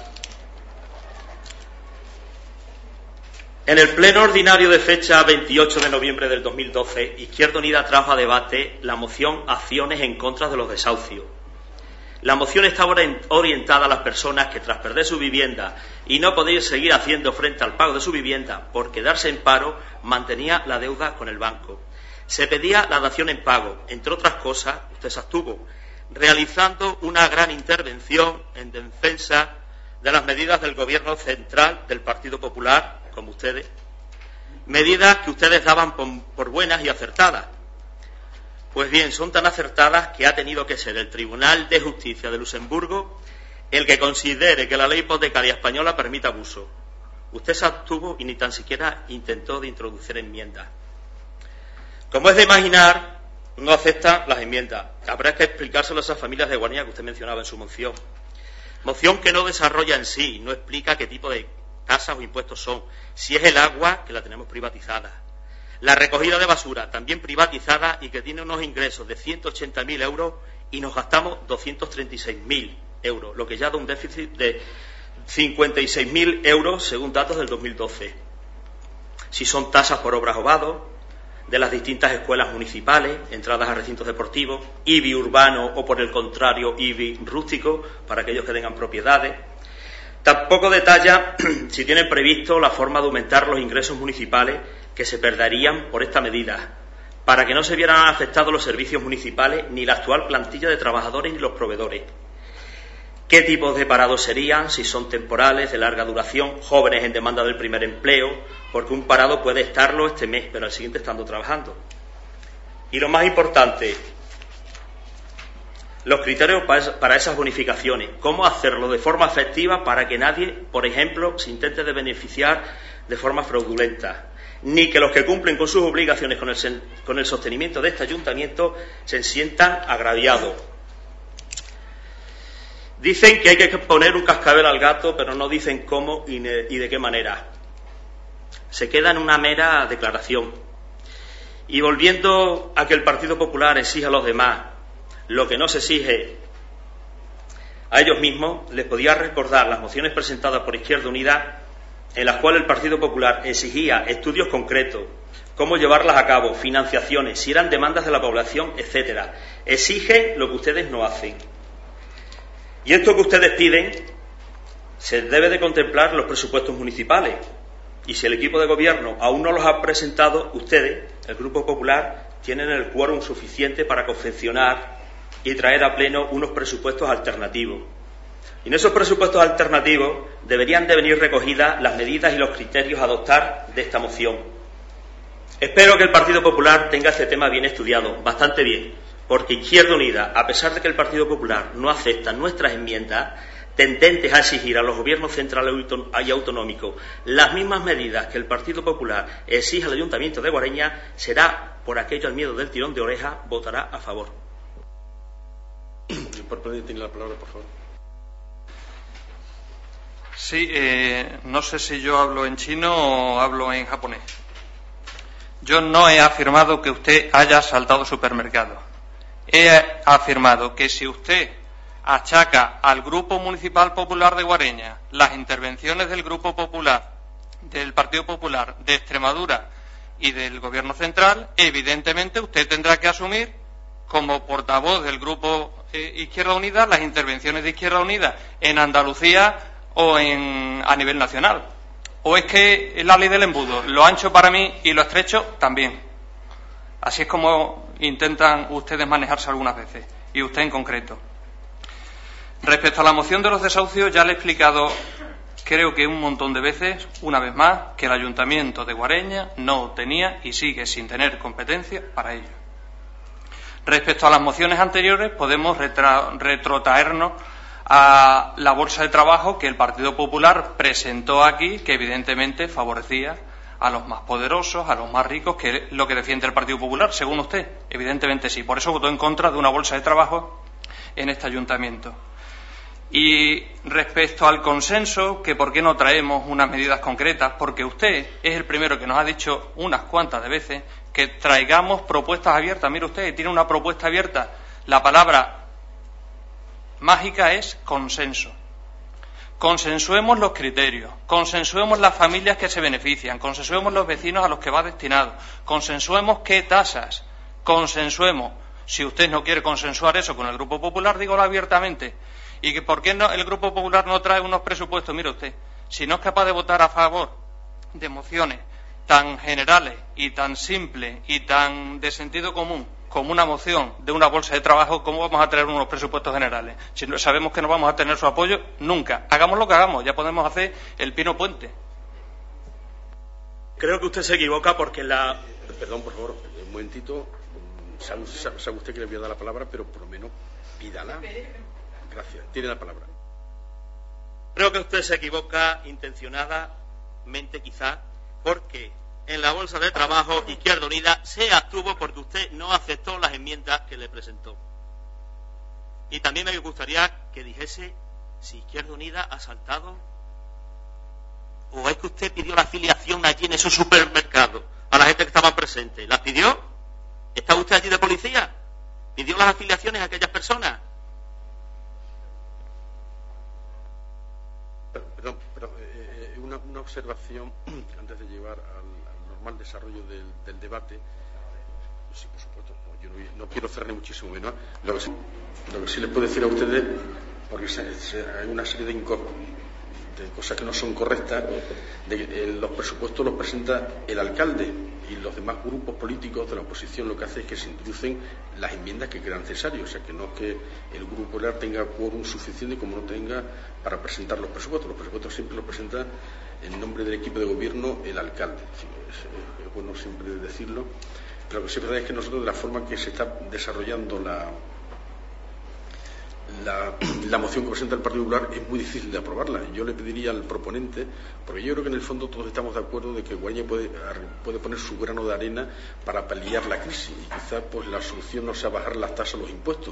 En el pleno ordinario de fecha 28 de noviembre del 2012, Izquierda Unida trajo a debate la moción Acciones en contra de los desahucios. La moción estaba orientada a las personas que, tras perder su vivienda y no poder seguir haciendo frente al pago de su vivienda por quedarse en paro, mantenía la deuda con el banco. Se pedía la dación en pago. Entre otras cosas, usted se abstuvo, realizando una gran intervención en defensa de las medidas del Gobierno central del Partido Popular, como ustedes, medidas que ustedes daban por buenas y acertadas. Pues bien, son tan acertadas que ha tenido que ser el Tribunal de Justicia de Luxemburgo el que considere que la ley hipotecaria española permite abuso. Usted se abstuvo y ni tan siquiera intentó de introducir enmiendas. Como es de imaginar, no acepta las enmiendas. Habrá que explicárselo a esas familias de Guareña que usted mencionaba en su moción. Moción que no desarrolla en sí, no explica qué tipo de tasas o impuestos son. Si es el agua, que la tenemos privatizada. La recogida de basura, también privatizada y que tiene unos ingresos de 180.000 euros y nos gastamos 236.000 euros, lo que ya da un déficit de 56.000 euros según datos del 2012. Si son tasas por obras o vados, de las distintas escuelas municipales, entradas a recintos deportivos, IBI urbano o por el contrario IBI rústico, para aquellos que tengan propiedades. Tampoco detalla si tienen previsto la forma de aumentar los ingresos municipales que se perderían por esta medida, para que no se vieran afectados los servicios municipales ni la actual plantilla de trabajadores ni los proveedores. ¿Qué tipos de parados serían? Si son temporales, de larga duración, jóvenes en demanda del primer empleo, porque un parado puede estarlo este mes, pero al siguiente estando trabajando. Y lo más importante, los criterios para esas bonificaciones, cómo hacerlo de forma efectiva para que nadie, por ejemplo, se intente de beneficiar de forma fraudulenta, ni que los que cumplen con sus obligaciones con el sostenimiento de este ayuntamiento se sientan agraviados. Dicen que hay que poner un cascabel al gato, pero no dicen cómo y de qué manera. Se queda en una mera declaración. Y volviendo a que el Partido Popular exige a los demás lo que no se exige a ellos mismos, les podía recordar las mociones presentadas por Izquierda Unida en las cuales el Partido Popular exigía estudios concretos, cómo llevarlas a cabo, financiaciones, si eran demandas de la población, etcétera. Exigen lo que ustedes no hacen. Y esto que ustedes piden se debe de contemplar los presupuestos municipales. Y si el equipo de gobierno aún no los ha presentado, ustedes, el Grupo Popular, tienen el quórum suficiente para confeccionar y traer a pleno unos presupuestos alternativos. Y en esos presupuestos alternativos deberían de venir recogidas las medidas y los criterios a adoptar de esta moción. Espero que el Partido Popular tenga este tema bien estudiado, bastante bien, porque Izquierda Unida, a pesar de que el Partido Popular no acepta nuestras enmiendas tendentes a exigir a los gobiernos centrales y autonómicos las mismas medidas que el Partido Popular exige al Ayuntamiento de Guareña, será por aquello al miedo del tirón de oreja, votará a favor. El proponente tiene la palabra, por favor. Sí, no sé si yo hablo en chino o hablo en japonés. Yo no he afirmado que usted haya asaltado supermercados. He afirmado que si usted achaca al Grupo Municipal Popular de Guareña las intervenciones del Grupo Popular, del Partido Popular de Extremadura y del Gobierno Central, evidentemente usted tendrá que asumir como portavoz del Grupo Izquierda Unida las intervenciones de Izquierda Unida en Andalucía o a nivel nacional. ¿O es que la ley del embudo, lo ancho para mí y lo estrecho también? Así es como intentan ustedes manejarse algunas veces, y usted en concreto. Respecto a la moción de los desahucios, ya le he explicado, creo que un montón de veces, una vez más, que el Ayuntamiento de Guareña no tenía y sigue sin tener competencia para ello. Respecto a las mociones anteriores, podemos retrotraernos a la bolsa de trabajo que el Partido Popular presentó aquí, que evidentemente favorecía a los más poderosos, a los más ricos, que es lo que defiende el Partido Popular, según usted. Evidentemente sí. Por eso votó en contra de una bolsa de trabajo en este ayuntamiento. Y respecto al consenso, que por qué no traemos unas medidas concretas, porque usted es el primero que nos ha dicho unas cuantas de veces que traigamos propuestas abiertas. Mire usted, tiene una propuesta abierta. La palabra mágica es consenso. Consensuemos los criterios, consensuemos las familias que se benefician, consensuemos los vecinos a los que va destinado, consensuemos qué tasas, consensuemos. Si usted no quiere consensuar eso con el Grupo Popular, dígalo abiertamente. Y que por qué no, el Grupo Popular no trae unos presupuestos. Mire usted, si no es capaz de votar a favor de mociones tan generales y tan simples y tan de sentido común como una moción de una bolsa de trabajo, ¿cómo vamos a traer unos presupuestos generales? Si no, sabemos que no vamos a tener su apoyo nunca. Hagamos lo que hagamos, ya podemos hacer el Pino Puente. Creo que usted se equivoca porque la... Perdón, por favor, un momentito. Sabe usted que le voy a dar la palabra, pero por lo menos pídala. Gracias. Tiene la palabra. Creo que usted se equivoca intencionadamente, quizá, porque en la bolsa de trabajo Izquierda Unida se abstuvo porque usted no aceptó las enmiendas que le presentó. Y también me gustaría que dijese si Izquierda Unida ha saltado o es que usted pidió la afiliación allí en esos supermercados a la gente que estaba presente. ¿Las pidió? ¿Está usted allí de policía? ¿Pidió las afiliaciones a aquellas personas? Perdón, una observación antes de llevar al normal desarrollo del debate. Sí, por supuesto, yo no quiero cerrar muchísimo menos. Lo que sí les puedo decir a ustedes, porque hay una serie de cosas que no son correctas, los presupuestos los presenta el alcalde y los demás grupos políticos de la oposición. Lo que hace es que se introducen las enmiendas que crean necesarias, o sea que no es que el Grupo Popular tenga quórum suficiente como no tenga para presentar los presupuestos siempre los presenta en nombre del equipo de gobierno el alcalde. Es bueno siempre decirlo, pero lo que sí es verdad es que nosotros, de la forma que se está desarrollando la moción que presenta el Partido Popular, es muy difícil de aprobarla. Yo le pediría al proponente, porque yo creo que en el fondo todos estamos de acuerdo de que Guareña puede poner su grano de arena para paliar la crisis, y quizás pues la solución no sea bajar las tasas, los impuestos,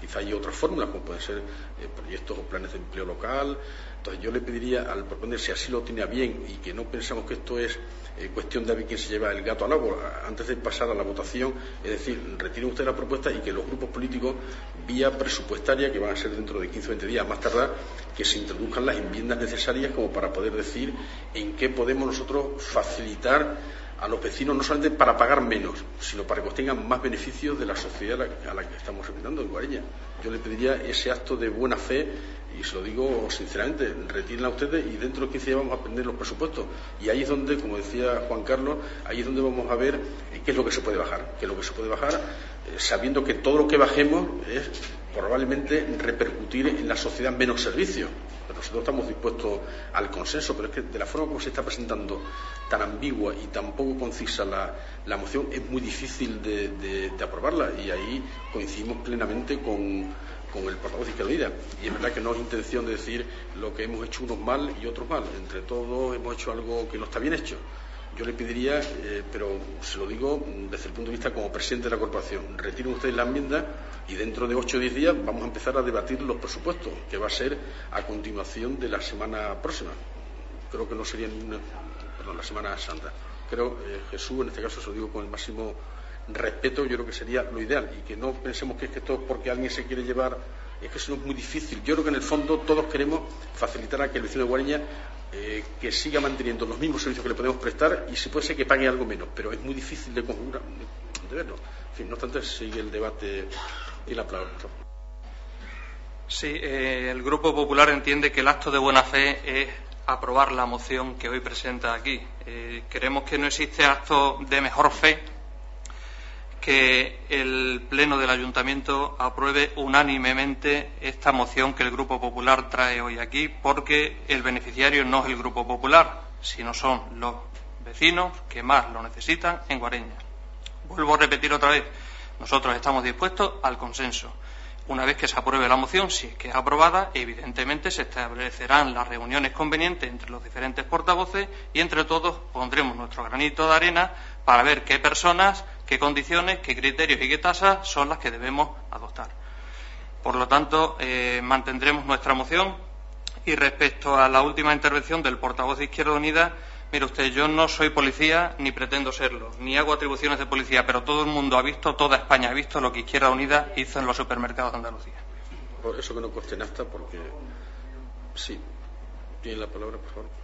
Quizá hay otras fórmulas, como pueden ser proyectos o planes de empleo local. Entonces yo le pediría al proponer, si así lo tiene a bien y que no pensamos que esto es cuestión de ver quién se lleva el gato al agua, antes de pasar a la votación, es decir, retiren ustedes la propuesta y que los grupos políticos, vía presupuestaria, que van a ser dentro de 15 o 20 días más tardar, que se introduzcan las enmiendas necesarias como para poder decir en qué podemos nosotros facilitar a los vecinos, no solamente para pagar menos, sino para que obtengan más beneficios de la sociedad a la que estamos representando en Guareña. Yo le pediría ese acto de buena fe, y se lo digo sinceramente, retírenla ustedes y dentro de 15 días vamos a aprender los presupuestos. Y ahí es donde, como decía Juan Carlos, ahí es donde vamos a ver qué es lo que se puede bajar. Qué es lo que se puede bajar, sabiendo que todo lo que bajemos es probablemente repercutir en la sociedad menos servicios. Pero nosotros estamos dispuestos al consenso, pero es que de la forma como se está presentando, tan ambigua y tan poco concisa la moción, es muy difícil de aprobarla, y ahí coincidimos plenamente con el portavoz de Izquierda Unida. Y es verdad que no es intención de decir lo que hemos hecho unos mal y otros mal. Entre todos hemos hecho algo que no está bien hecho. Yo le pediría, pero se lo digo desde el punto de vista como presidente de la corporación, retiren ustedes la enmienda y dentro de 8 o 10 días vamos a empezar a debatir los presupuestos, que va a ser a continuación de la semana próxima. Creo que no sería la Semana Santa. Creo, Jesús, en este caso se lo digo con el máximo respeto, yo creo que sería lo ideal, y que no pensemos que es que esto es porque alguien se quiere llevar, es que eso es muy difícil. Yo creo que en el fondo todos queremos facilitar a que el vecino de Guareña que siga manteniendo los mismos servicios que le podemos prestar, y si puede ser que pague algo menos, pero es muy difícil de conjugar, de verlo. En fin, no obstante, sigue el debate y la palabra. Sí, el Grupo Popular entiende que el acto de buena fe es aprobar la moción que hoy presenta aquí. Creemos que no existe acto de mejor fe que el Pleno del Ayuntamiento apruebe unánimemente esta moción que el Grupo Popular trae hoy aquí, porque el beneficiario no es el Grupo Popular, sino son los vecinos que más lo necesitan en Guareña. Vuelvo a repetir otra vez, nosotros estamos dispuestos al consenso. Una vez que se apruebe la moción, si es que es aprobada, evidentemente se establecerán las reuniones convenientes entre los diferentes portavoces y entre todos pondremos nuestro granito de arena para ver qué personas, qué condiciones, qué criterios y qué tasas son las que debemos adoptar. Por lo tanto, mantendremos nuestra moción. Y respecto a la última intervención del portavoz de Izquierda Unida, mire usted, yo no soy policía ni pretendo serlo, ni hago atribuciones de policía, pero todo el mundo ha visto, toda España ha visto lo que Izquierda Unida hizo en los supermercados de Andalucía. Por eso que no conste en acta, porque sí. Tiene la palabra, por favor.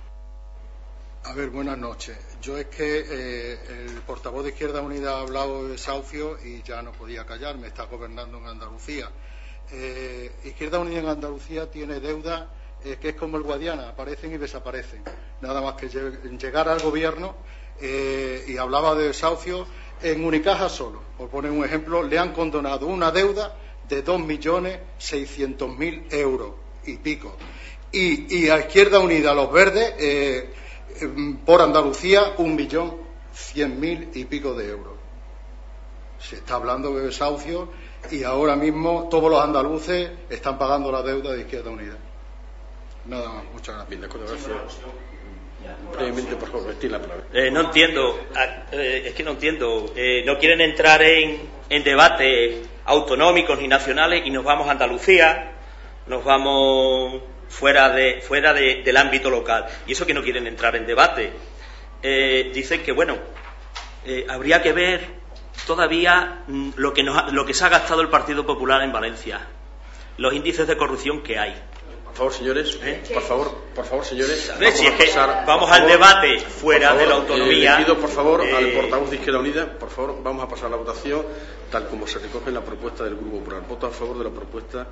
A ver, buenas noches. Yo es que el portavoz de Izquierda Unida ha hablado de desahucio y ya no podía callar, me está gobernando en Andalucía. Izquierda Unida en Andalucía tiene deuda que es como el Guadiana, aparecen y desaparecen. Nada más que llegar al gobierno, y hablaba de desahucio, en Unicaja solo, por poner un ejemplo, le han condonado una deuda de 2.600.000 euros y pico. Y a Izquierda Unida, a los verdes, por Andalucía, 1.100.000 y pico de euros. Se está hablando de desahucio y ahora mismo todos los andaluces están pagando la deuda de Izquierda Unida. Nada más, muchas gracias. Bien, de acuerdo, gracias. Brevemente, por favor, tiene la palabra. No entiendo, es que no entiendo. No quieren entrar en debates autonómicos ni nacionales y nos vamos a Andalucía, nos vamos fuera del ámbito local. Y eso que no quieren entrar en debate. Dicen que, bueno, habría que ver todavía lo que se ha gastado el Partido Popular en Valencia, los índices de corrupción que hay. Por favor, señores, por favor, señores, vamos al debate fuera de la autonomía. Le pido, por favor, al portavoz de Izquierda Unida, por favor, vamos a pasar a la votación tal como se recoge en la propuesta del Grupo Popular. Votos a favor de la propuesta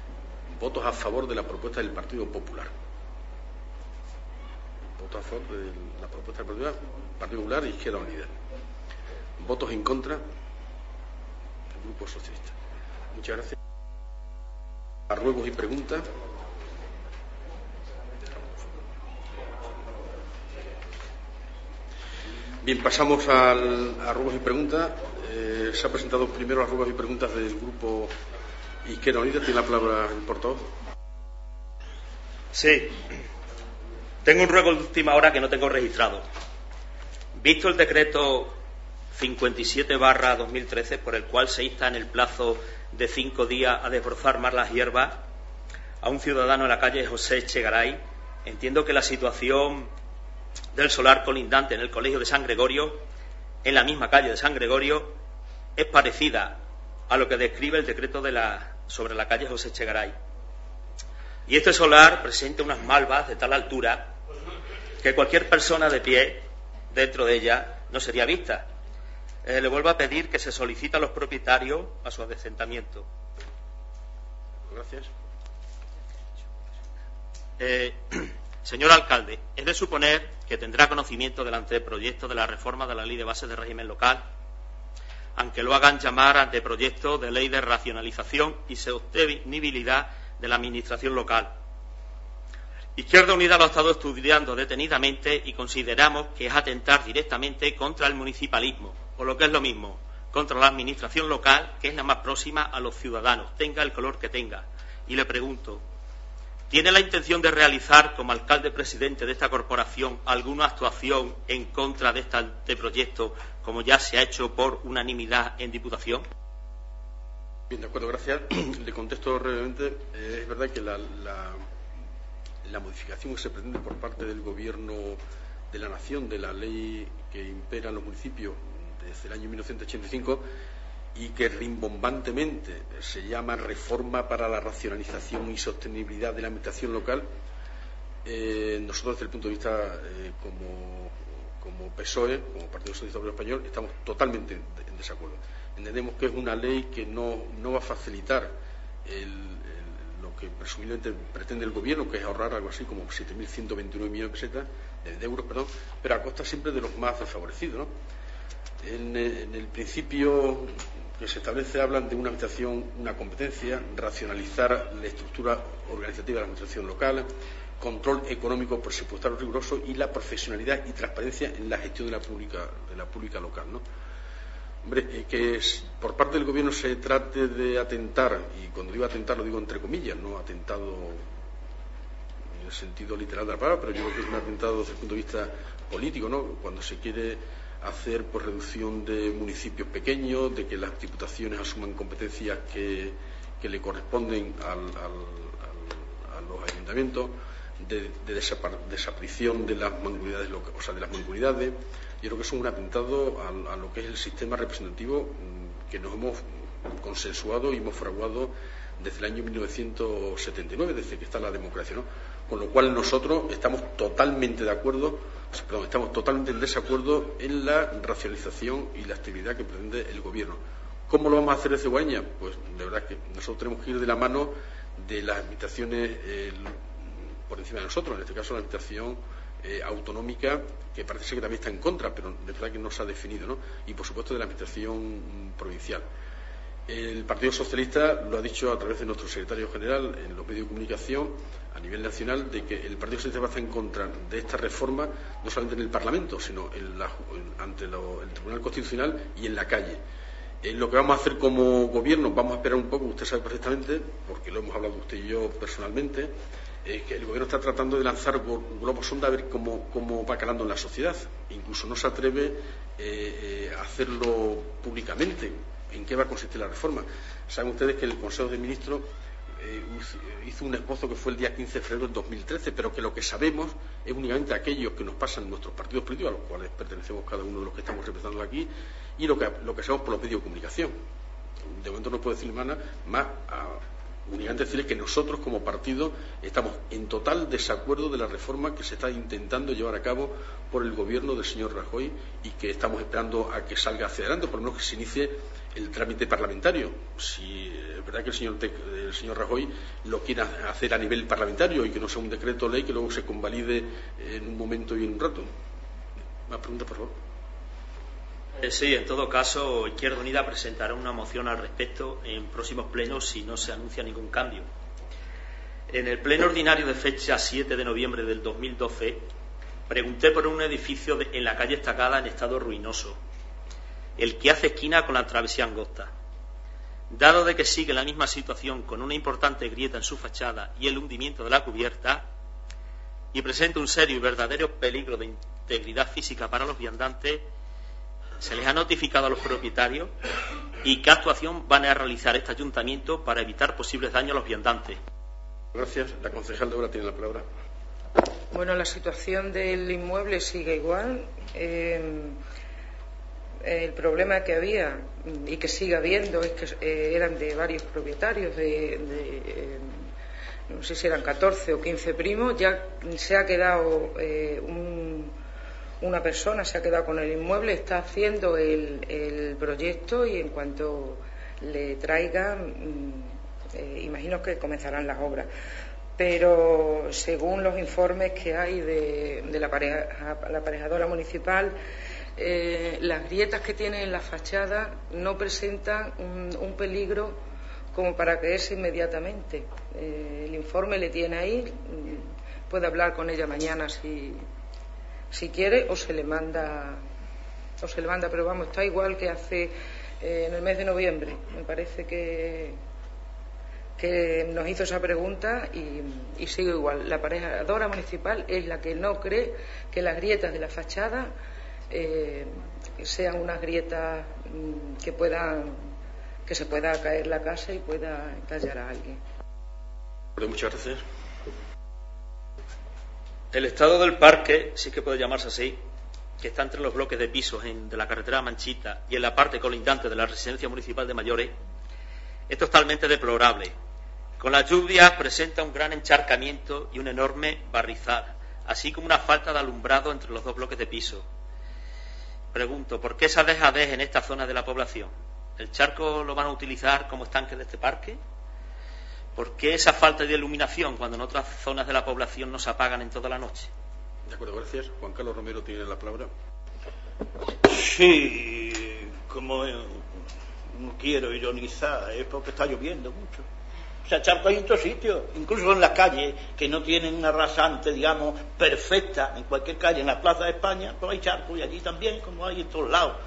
del Partido Popular. Votos a favor de la propuesta del Partido Popular e Izquierda Unida. Votos en contra del Grupo Socialista. Muchas gracias. A ruegos y preguntas. Bien, pasamos a ruegos y preguntas. Se ha presentado primero las ruegos y preguntas del Grupo Izquierda Unida. Tiene la palabra el portavoz. Sí. Tengo un ruego de última hora que no tengo registrado. Visto el decreto 57/2013, por el cual se insta en el plazo de 5 días a desbrozar más las hierbas a un ciudadano en la calle José Echegaray. Entiendo que la situación del solar colindante en el Colegio de San Gregorio, en la misma calle de San Gregorio, es parecida a lo que describe el decreto sobre la calle José Echegaray. Y este solar presenta unas malvas de tal altura que cualquier persona de pie dentro de ella no sería vista. Le vuelvo a pedir que se solicite a los propietarios a su adecentamiento. Gracias. Señor alcalde, es de suponer que tendrá conocimiento del anteproyecto de la reforma de la Ley de Bases de Régimen Local, aunque lo hagan llamar anteproyecto de Ley de Racionalización y Sostenibilidad de la Administración Local. Izquierda Unida lo ha estado estudiando detenidamente y consideramos que es atentar directamente contra el municipalismo, o lo que es lo mismo, contra la Administración local, que es la más próxima a los ciudadanos, tenga el color que tenga. Y le pregunto, ¿tiene la intención de realizar, como alcalde presidente de esta corporación, alguna actuación en contra de este proyecto, como ya se ha hecho por unanimidad en Diputación? Bien, de acuerdo, gracias. Le contesto brevemente. Es verdad que la modificación que se pretende por parte del Gobierno de la Nación de la ley que impera en los municipios desde el año 1985 y que rimbombantemente se llama Reforma para la Racionalización y Sostenibilidad de la Administración Local, nosotros desde el punto de vista como PSOE, como Partido Socialista Obrero Español, estamos totalmente en desacuerdo. Entendemos que es una ley que no va a facilitar lo que presumiblemente pretende el Gobierno, que es ahorrar algo así como 7.129 millones de euros, pero a costa siempre de los más desfavorecidos, ¿no? En el principio que se establece hablan de una administración, una competencia, racionalizar la estructura organizativa de la administración local, control económico presupuestario riguroso y la profesionalidad y transparencia en la gestión de la pública local, ¿no? Hombre, que por parte del Gobierno se trate de atentar, y cuando digo atentar lo digo entre comillas, no atentado en el sentido literal de la palabra, pero yo creo que es un atentado desde el punto de vista político, ¿no? Cuando se quiere hacer reducción de municipios pequeños, de que las diputaciones asuman competencias que le corresponden a los ayuntamientos, de desaparición de las mancomunidades, de las mancomunidades. Yo creo que eso es un atentado a lo que es el sistema representativo que nos hemos consensuado y hemos fraguado desde el año 1979, desde que está la democracia, ¿no? Con lo cual nosotros estamos totalmente en desacuerdo en la racionalización y la actividad que pretende el Gobierno. ¿Cómo lo vamos a hacer desde Guadaña? Pues de verdad que nosotros tenemos que ir de la mano de las administraciones por encima de nosotros, en este caso la administración autonómica, que parece ser que también está en contra, pero de verdad que no se ha definido, ¿no? Y por supuesto de la administración provincial. El Partido Socialista lo ha dicho a través de nuestro secretario general en los medios de comunicación a nivel nacional, de que el Partido Socialista va a estar en contra de esta reforma, no solamente en el Parlamento, sino ante el Tribunal Constitucional y en la calle. Lo que vamos a hacer como Gobierno, vamos a esperar un poco, usted sabe perfectamente, porque lo hemos hablado usted y yo personalmente, que el Gobierno está tratando de lanzar globos sonda a ver cómo va calando en la sociedad. Incluso no se atreve a hacerlo públicamente. ¿En qué va a consistir la reforma? Saben ustedes que el Consejo de Ministros hizo un esbozo que fue el día 15 de febrero del 2013, pero que lo que sabemos es únicamente aquellos que nos pasan en nuestros partidos políticos, a los cuales pertenecemos cada uno de los que estamos representando aquí, y lo que sabemos por los medios de comunicación. De momento no puedo decir más únicamente decirles que nosotros como partido estamos en total desacuerdo de la reforma que se está intentando llevar a cabo por el Gobierno del señor Rajoy y que estamos esperando a que salga hacia adelante, por lo menos que se inicie el trámite parlamentario. Si es verdad que el señor Rajoy lo quiere hacer a nivel parlamentario y que no sea un decreto ley que luego se convalide en un momento y en un rato. Más preguntas, por favor. Sí, en todo caso, Izquierda Unida presentará una moción al respecto en próximos plenos si no se anuncia ningún cambio. En el pleno ordinario de fecha 7 de noviembre del 2012, pregunté por un edificio en la calle Estacada en estado ruinoso, el que hace esquina con la travesía Angosta. Dado de que sigue la misma situación con una importante grieta en su fachada y el hundimiento de la cubierta, y presenta un serio y verdadero peligro de integridad física para los viandantes, se les ha notificado a los propietarios y qué actuación van a realizar este ayuntamiento para evitar posibles daños a los viandantes. Gracias. La concejal de Obra tiene la palabra. Bueno, la situación del inmueble sigue igual. El problema que había y que sigue habiendo es que eran de varios propietarios, no sé si eran 14 o 15 primos. Ya se ha quedado una persona, se ha quedado con el inmueble, está haciendo el proyecto y en cuanto le traigan, imagino que comenzarán las obras. Pero según los informes que hay de la aparejadora municipal, las grietas que tiene en la fachada no presentan un peligro como para caerse inmediatamente. El informe le tiene ahí, puede hablar con ella mañana si quiere, o se le manda, pero vamos, está igual que hace en el mes de noviembre. Me parece que nos hizo esa pregunta y sigue igual. La aparejadora municipal es la que no cree que las grietas de la fachada sean unas grietas que se pueda caer la casa y pueda encallar a alguien. Muchas gracias. El estado del parque, si es que puede llamarse así, que está entre los bloques de pisos de la carretera Manchita y en la parte colindante de la residencia municipal de mayores, es totalmente deplorable. Con las lluvias presenta un gran encharcamiento y un enorme barrizal, así como una falta de alumbrado entre los dos bloques de piso. Pregunto, ¿por qué esa dejadez en esta zona de la población? ¿El charco lo van a utilizar como estanque de este parque? ¿Por qué esa falta de iluminación cuando en otras zonas de la población no se apagan en toda la noche? De acuerdo, gracias. Juan Carlos Romero tiene la palabra. Sí, como no quiero ironizar, es porque está lloviendo mucho. O sea, charcos hay en todos sitios, incluso en las calles que no tienen una rasante, digamos, perfecta, en cualquier calle, en la Plaza de España, pues hay charcos y allí también, como hay en todos lados.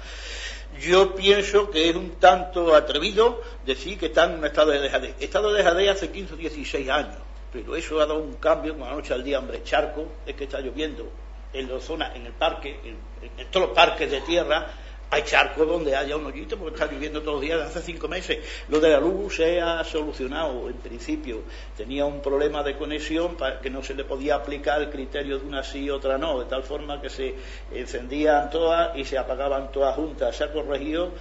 Yo pienso que es un tanto atrevido decir que están en un estado de dejadez. Estado de dejadez hace 15 o 16 años, pero eso ha dado un cambio con la noche al día. Hombre, charco es que está lloviendo en la zona, en el parque, en todos los parques de tierra. Hay charcos donde haya un hoyito porque está lloviendo todos los días desde hace 5 meses. Lo de la luz se ha solucionado. En principio tenía un problema de conexión para que no se le podía aplicar el criterio de una sí y otra no, de tal forma que se encendían todas y se apagaban todas juntas. Se ha corregido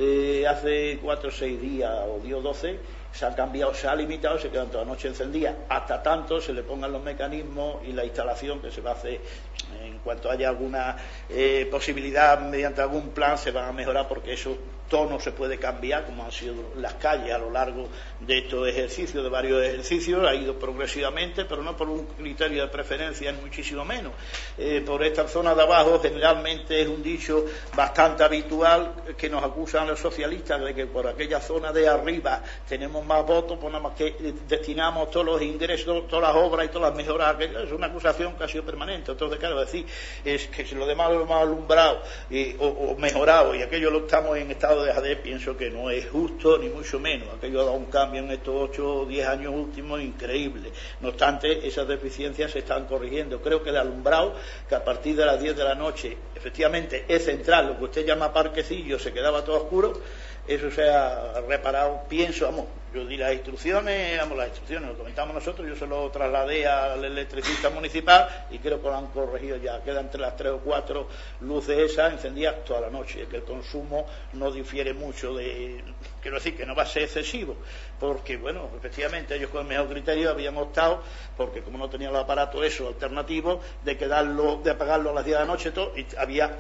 hace 4 o 6 días o 10 o 12. Se ha cambiado, se ha limitado, se quedan toda la noche encendidas, hasta tanto se le pongan los mecanismos y la instalación que se va a hacer. En cuanto haya alguna posibilidad, mediante algún plan, se van a mejorar, porque esos tonos se puede cambiar, como han sido las calles a lo largo de estos ejercicios, de varios ejercicios, ha ido progresivamente, pero no por un criterio de preferencia, ni muchísimo menos. Por esta zona de abajo, generalmente es un dicho bastante habitual que nos acusan los socialistas de que por aquella zona de arriba tenemos más votos, pues nada más que destinamos todos los ingresos, todas las obras y todas las mejoras. Es una acusación que ha sido permanente. Entonces, claro, decir es que si lo demás lo hemos alumbrado o mejorado y aquello lo estamos en estado de dejadez, pienso que no es justo, ni mucho menos. Aquello ha dado un cambio en estos 8 o 10 años últimos increíble. No obstante, esas deficiencias se están corrigiendo. Creo que el alumbrado, que a partir de las 10 de la noche, efectivamente es central, lo que usted llama parquecillo, se quedaba todo oscuro, eso se ha reparado, pienso, vamos, yo di las instrucciones, lo comentamos nosotros, yo se lo trasladé al electricista municipal y creo que lo han corregido ya. Quedan entre las 3 o 4 luces esas encendidas toda la noche, que el consumo no difiere mucho quiero decir que no va a ser excesivo, porque bueno, efectivamente ellos con el mejor criterio habían optado, porque como no tenían los aparatos alternativos, de apagarlo a las 10 de la noche todo, y había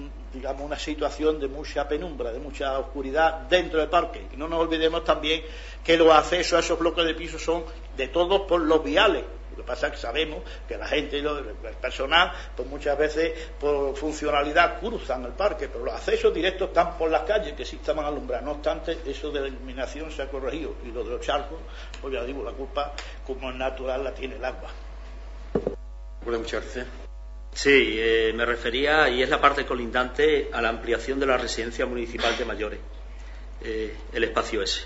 una situación de mucha penumbra, de mucha oscuridad dentro del parque. Y no nos olvidemos también que los accesos a esos bloques de pisos son de todos por los viales. Lo que pasa es que sabemos que la gente y el personal, pues muchas veces por funcionalidad cruzan el parque, pero los accesos directos están por las calles que sí estaban alumbrados. No obstante, eso de la iluminación se ha corregido, y lo de los charcos, pues ya digo, la culpa, como es natural, la tiene el agua. Bueno, muchas gracias. Sí, me refería, y es la parte colindante, a la ampliación de la residencia municipal de mayores, el espacio ese.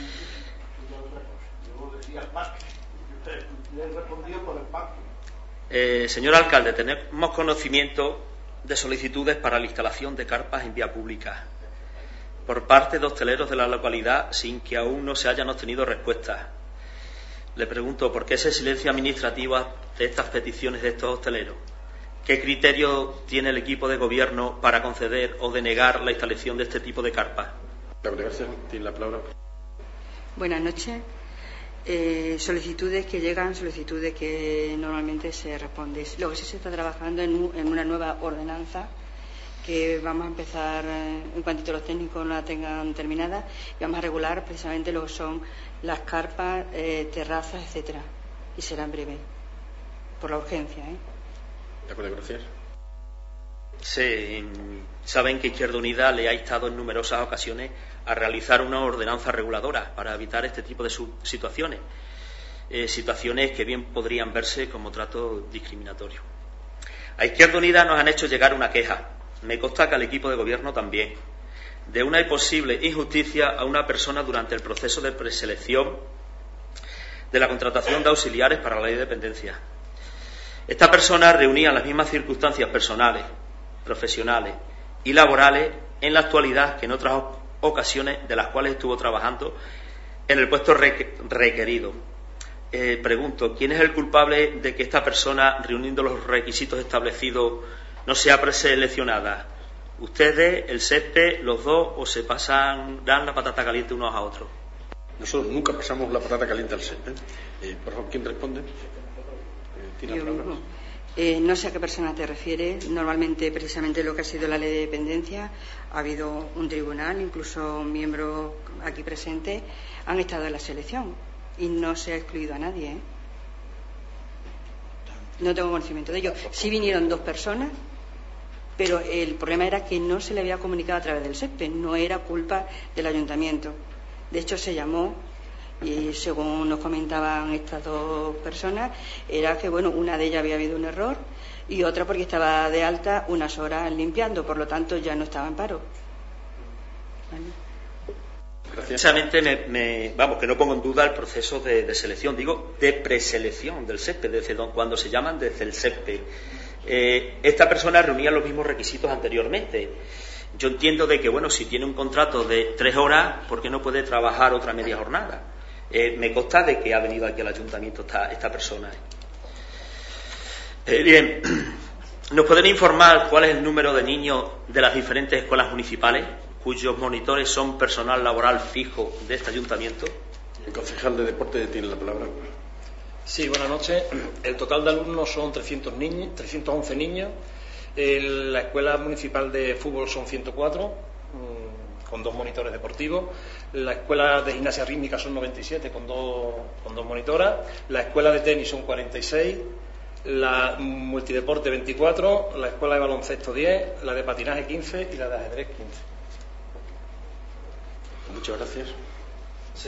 Señor alcalde, tenemos conocimiento de solicitudes para la instalación de carpas en vía pública. por parte de hosteleros de la localidad sin que aún no se hayan obtenido respuestas. Le pregunto, ¿por qué ese silencio administrativo de estas peticiones de estos hosteleros? ¿Qué criterio tiene el equipo de gobierno para conceder o denegar la instalación de este tipo de carpas? Gracias. Tiene la palabra. Buenas noches. Solicitudes que llegan, solicitudes que normalmente se responden. Luego sí se está trabajando en una nueva ordenanza que vamos a empezar en cuanto los técnicos la tengan terminada, y vamos a regular precisamente lo que son las carpas, terrazas, etcétera, y será en breve, por la urgencia. De acuerdo, gracias. Sí, saben que Izquierda Unida le ha instado en numerosas ocasiones a realizar una ordenanza reguladora para evitar este tipo de situaciones, situaciones que bien podrían verse como trato discriminatorio. A Izquierda Unida nos han hecho llegar una queja, me consta que al equipo de gobierno también, de una posible injusticia a una persona durante el proceso de preselección de la contratación de auxiliares para la ley de dependencia. Esta persona reunía las mismas circunstancias personales, profesionales y laborales en la actualidad que en otras ocasiones de las cuales estuvo trabajando en el puesto requerido. Pregunto, ¿quién es el culpable de que esta persona, reuniendo los requisitos establecidos, no sea preseleccionada? ¿Ustedes, el SESPE, los dos, o se dan la patata caliente unos a otros? Nosotros nunca pasamos la patata caliente al SESPE. Por favor, ¿quién responde? ¿Tiene la palabra? No sé a qué persona te refieres. Normalmente, precisamente lo que ha sido la ley de dependencia, ha habido un tribunal, incluso miembros aquí presentes han estado en la selección y no se ha excluido a nadie. No tengo conocimiento de ello. Sí vinieron 2 personas, pero el problema era que no se le había comunicado a través del SESPE, no era culpa del ayuntamiento. De hecho, se llamó, y según nos comentaban estas 2 personas, era que una de ellas había habido un error y otra porque estaba de alta unas horas limpiando, por lo tanto ya no estaba en paro. ¿Vale? Precisamente que no pongo en duda el proceso de selección, digo de preselección del SESPE, desde cuando se llaman desde el SESPE. Esta persona reunía los mismos requisitos anteriormente. Yo entiendo de que, si tiene un contrato de 3 horas, ¿por qué no puede trabajar otra media jornada? Me consta de que ha venido aquí al ayuntamiento esta persona. Bien, ¿nos pueden informar cuál es el número de niños de las diferentes escuelas municipales cuyos monitores son personal laboral fijo de este ayuntamiento? El concejal de Deporte tiene la palabra. Sí, buenas noches. El total de alumnos son 311 niños. La escuela municipal de fútbol son 104, con 2 monitores deportivos. La escuela de gimnasia rítmica son 97, con dos monitoras. La escuela de tenis son 46. La multideporte 24. La escuela de baloncesto 10. La de patinaje 15 y la de ajedrez 15. Muchas gracias. Sí.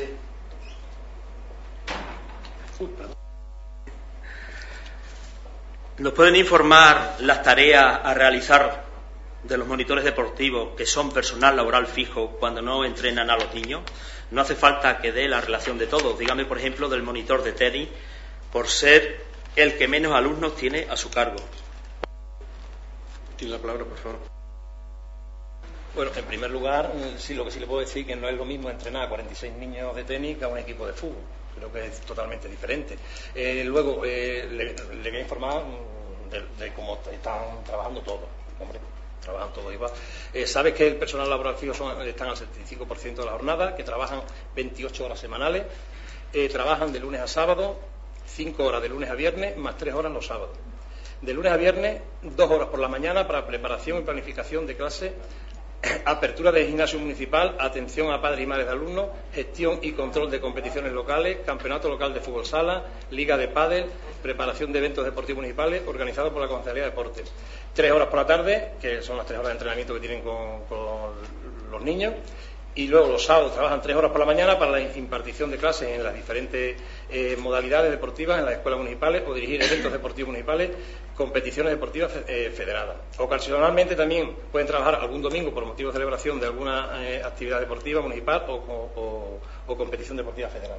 ¿Nos pueden informar las tareas a realizar de los monitores deportivos que son personal laboral fijo cuando no entrenan a los niños? No hace falta que dé la relación de todos. Dígame, por ejemplo, del monitor de tenis, por ser el que menos alumnos tiene a su cargo. Tiene la palabra, por favor. Bueno, en primer lugar, sí, lo que sí le puedo decir que no es lo mismo entrenar a 46 niños de tenis que a un equipo de fútbol. Creo que es totalmente diferente. Luego, le voy a informar de cómo están trabajando todos. Hombre, trabajan todos igual. Sabes que el personal laboral fijo están al 75% de la jornada, que trabajan 28 horas semanales, trabajan de lunes a sábado, 5 horas de lunes a viernes, más 3 horas los sábados. De lunes a viernes, 2 horas por la mañana para preparación y planificación de clase, apertura del gimnasio municipal, atención a padres y madres de alumnos, gestión y control de competiciones locales, campeonato local de fútbol sala, liga de pádel, preparación de eventos deportivos municipales organizados por la Concejalía de Deportes. 3 horas por la tarde, que son las 3 horas de entrenamiento que tienen con los niños, y luego los sábados trabajan 3 horas por la mañana para la impartición de clases en las diferentes modalidades deportivas en las escuelas municipales o dirigir eventos deportivos municipales, competiciones deportivas federadas. Ocasionalmente también pueden trabajar algún domingo por motivo de celebración de alguna actividad deportiva municipal o competición deportiva federada.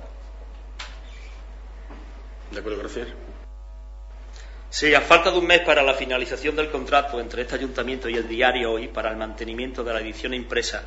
De acuerdo, gracias. Sí, a falta de un mes para la finalización del contrato entre este ayuntamiento y el diario Hoy para el mantenimiento de la edición impresa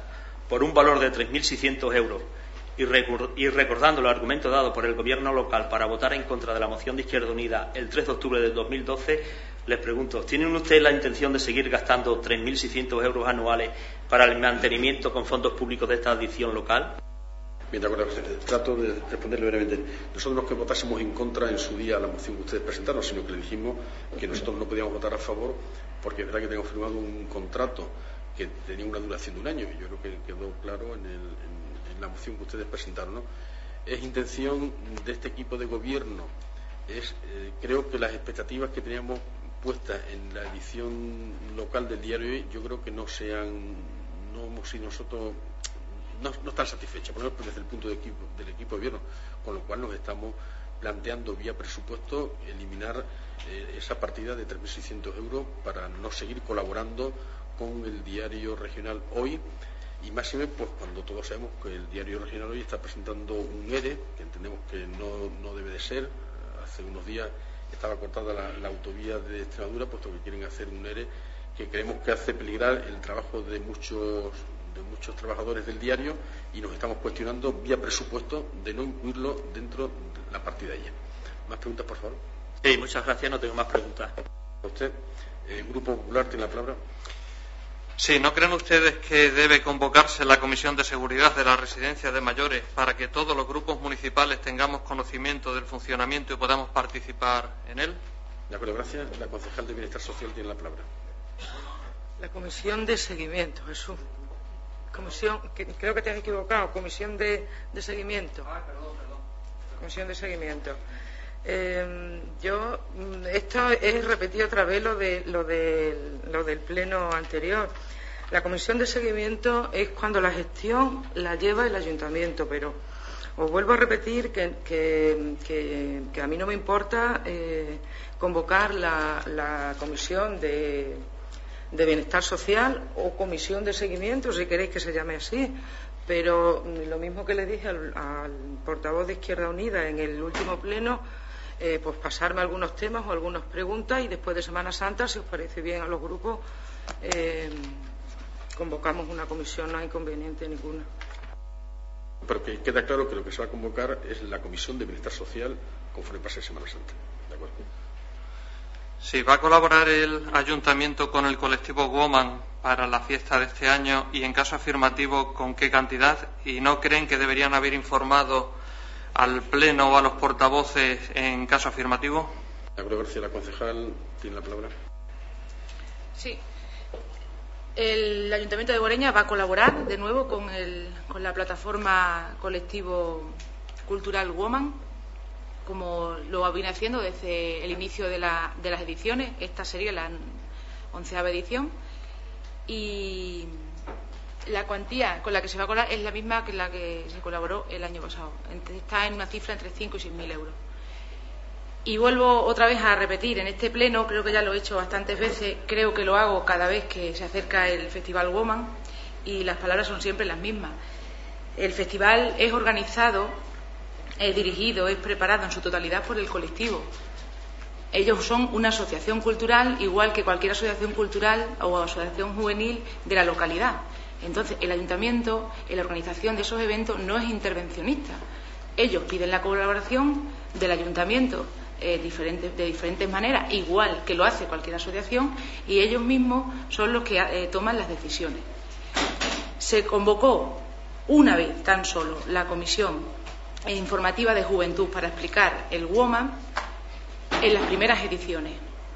por un valor de 3.600 euros y recordando los argumentos dados por el Gobierno local para votar en contra de la moción de Izquierda Unida el 3 de octubre del 2012, les pregunto, ¿tienen ustedes la intención de seguir gastando 3.600 euros anuales para el mantenimiento con fondos públicos de esta adicción local? Bien, de acuerdo. Trato de responderle brevemente. Nosotros no es que votásemos en contra en su día la moción que ustedes presentaron, sino que le dijimos que nosotros no podíamos votar a favor porque es verdad que teníamos firmado un contrato que tenía una duración de un año, y yo creo que quedó claro en la moción que ustedes presentaron, ¿no? Es intención de este equipo de gobierno, creo que las expectativas que teníamos puestas en la edición local del diario hoy, yo creo que no hemos sido nosotros no están satisfechas, por lo menos desde el punto del equipo de gobierno, con lo cual nos estamos planteando vía presupuesto eliminar esa partida de 3.600 euros para no seguir colaborando con el diario regional Hoy, y máxime pues cuando todos sabemos que el diario regional Hoy está presentando un ERE que entendemos que no debe de ser. Hace unos días estaba cortada la autovía de Extremadura, puesto que quieren hacer un ERE que creemos que hace peligrar el trabajo de muchos trabajadores del diario, y nos estamos cuestionando vía presupuesto de no incluirlo dentro de la partida de ella. ¿Más preguntas, por favor? Sí, muchas gracias, no tengo más preguntas. ¿A usted? ¿El Grupo Popular tiene la palabra? Sí, ¿no creen ustedes que debe convocarse la Comisión de Seguridad de la Residencia de Mayores para que todos los grupos municipales tengamos conocimiento del funcionamiento y podamos participar en él? De acuerdo, gracias. La concejal de Bienestar Social tiene la palabra. La Comisión de Seguimiento, Jesús. Comisión, creo que te has equivocado, Comisión de Seguimiento. Perdón. Comisión de Seguimiento. Esto es repetir otra vez lo del pleno anterior. La comisión de seguimiento es cuando la gestión la lleva el ayuntamiento, pero os vuelvo a repetir que a mí no me importa convocar la comisión de bienestar social o comisión de seguimiento, si queréis que se llame así. Pero lo mismo que le dije al portavoz de Izquierda Unida en el último pleno, pues pasarme algunos temas o algunas preguntas, y después de Semana Santa, si os parece bien a los grupos, convocamos una comisión, no hay inconveniente ninguna. Pero que queda claro que lo que se va a convocar es la Comisión de Bienestar Social conforme pase Semana Santa. ¿De acuerdo? Sí, ¿va a colaborar el ayuntamiento con el colectivo Woman para la fiesta de este año, y en caso afirmativo con qué cantidad? ¿Y no creen que deberían haber informado al pleno o a los portavoces en caso afirmativo? De acuerdo, gracias. La concejal tiene la palabra. Sí. El Ayuntamiento de Guareña va a colaborar de nuevo con la plataforma colectivo cultural Woman, como lo viene haciendo desde el inicio de las ediciones. Esta sería la 11ª edición, y la cuantía con la que se va a colaborar es la misma que la que se colaboró el año pasado. Está en una cifra entre 5 y 6.000 euros. Y vuelvo otra vez a repetir, en este pleno, creo que ya lo he hecho bastantes veces, creo que lo hago cada vez que se acerca el Festival Woman, y las palabras son siempre las mismas. El festival es organizado, es dirigido, es preparado en su totalidad por el colectivo. Ellos son una asociación cultural, igual que cualquier asociación cultural o asociación juvenil de la localidad. Entonces, el ayuntamiento, en la organización de esos eventos, no es intervencionista. Ellos piden la colaboración del ayuntamiento de diferentes maneras, igual que lo hace cualquier asociación, y ellos mismos son los que toman las decisiones. Se convocó una vez tan solo la comisión informativa de juventud para explicar el Woman en las primeras ediciones.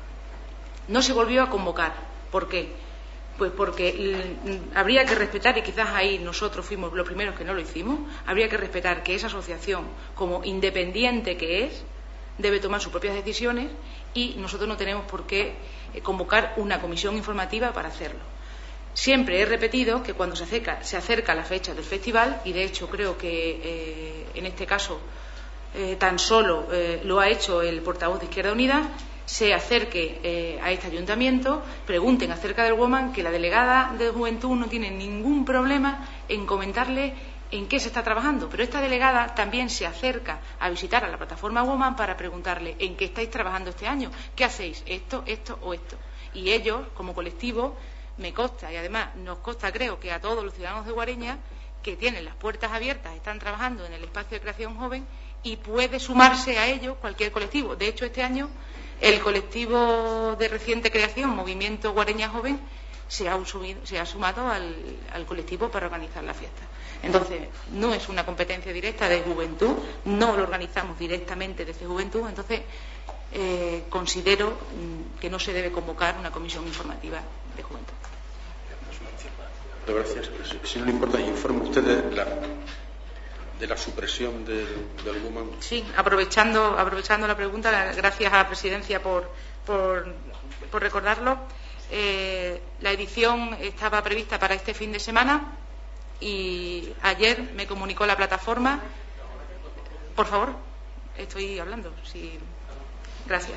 No se volvió a convocar. ¿Por qué? Pues porque habría que respetar, y quizás ahí nosotros fuimos los primeros que no lo hicimos, habría que respetar que esa asociación, como independiente que es, debe tomar sus propias decisiones, y nosotros no tenemos por qué convocar una comisión informativa para hacerlo. Siempre he repetido que cuando se acerca la fecha del festival, y de hecho creo que en este caso tan solo lo ha hecho el portavoz de Izquierda Unida, se acerque a este ayuntamiento, pregunten acerca del Woman, que la delegada de Juventud no tiene ningún problema en comentarle en qué se está trabajando, pero esta delegada también se acerca a visitar a la plataforma Woman para preguntarle en qué estáis trabajando este año, qué hacéis, esto o esto. Y ellos, como colectivo, me consta, y además nos consta, creo que a todos los ciudadanos de Guareña, que tienen las puertas abiertas, están trabajando en el espacio de creación joven y puede sumarse a ello cualquier colectivo. De hecho, este año el colectivo de reciente creación, Movimiento Guareña Joven, se ha sumado al colectivo para organizar la fiesta. Entonces, no es una competencia directa de juventud, no lo organizamos directamente desde juventud, entonces considero que no se debe convocar una comisión informativa de juventud. Gracias. Si no le importa, informe usted de la supresión del WOMAN. Sí, aprovechando la pregunta, gracias a la Presidencia por recordarlo. La edición estaba prevista para este fin de semana y ayer me comunicó la plataforma. Por favor, estoy hablando. Sí. Gracias.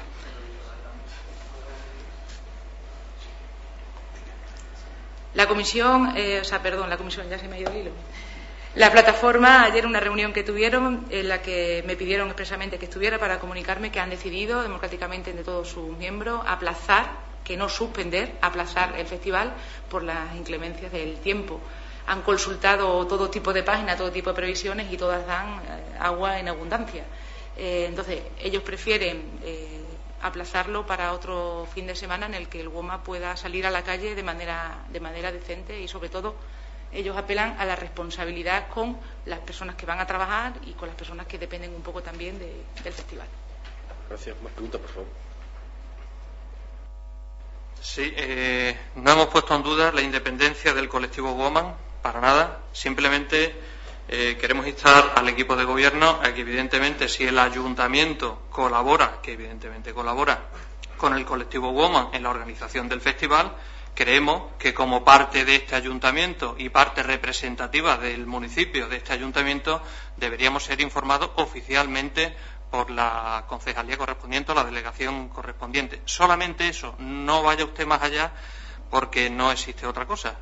La comisión, ya se me ha ido el hilo. La plataforma, ayer una reunión que tuvieron en la que me pidieron expresamente que estuviera para comunicarme que han decidido democráticamente entre todos sus miembros aplazar, que no suspender, aplazar el festival por las inclemencias del tiempo. Han consultado todo tipo de páginas, todo tipo de previsiones y todas dan agua en abundancia. Entonces, ellos prefieren aplazarlo para otro fin de semana en el que el WOMA pueda salir a la calle de manera decente y, sobre todo, ellos apelan a la responsabilidad con las personas que van a trabajar y con las personas que dependen un poco también del festival. Gracias. Más preguntas, por favor. Sí, no hemos puesto en duda la independencia del colectivo Woman, para nada. Simplemente queremos instar al equipo de gobierno a que, evidentemente, si el ayuntamiento colabora, que evidentemente colabora con el colectivo Woman en la organización del festival, creemos que como parte de este ayuntamiento y parte representativa del municipio de este ayuntamiento deberíamos ser informados oficialmente por la concejalía correspondiente o la delegación correspondiente. Solamente eso, no vaya usted más allá porque no existe otra cosa.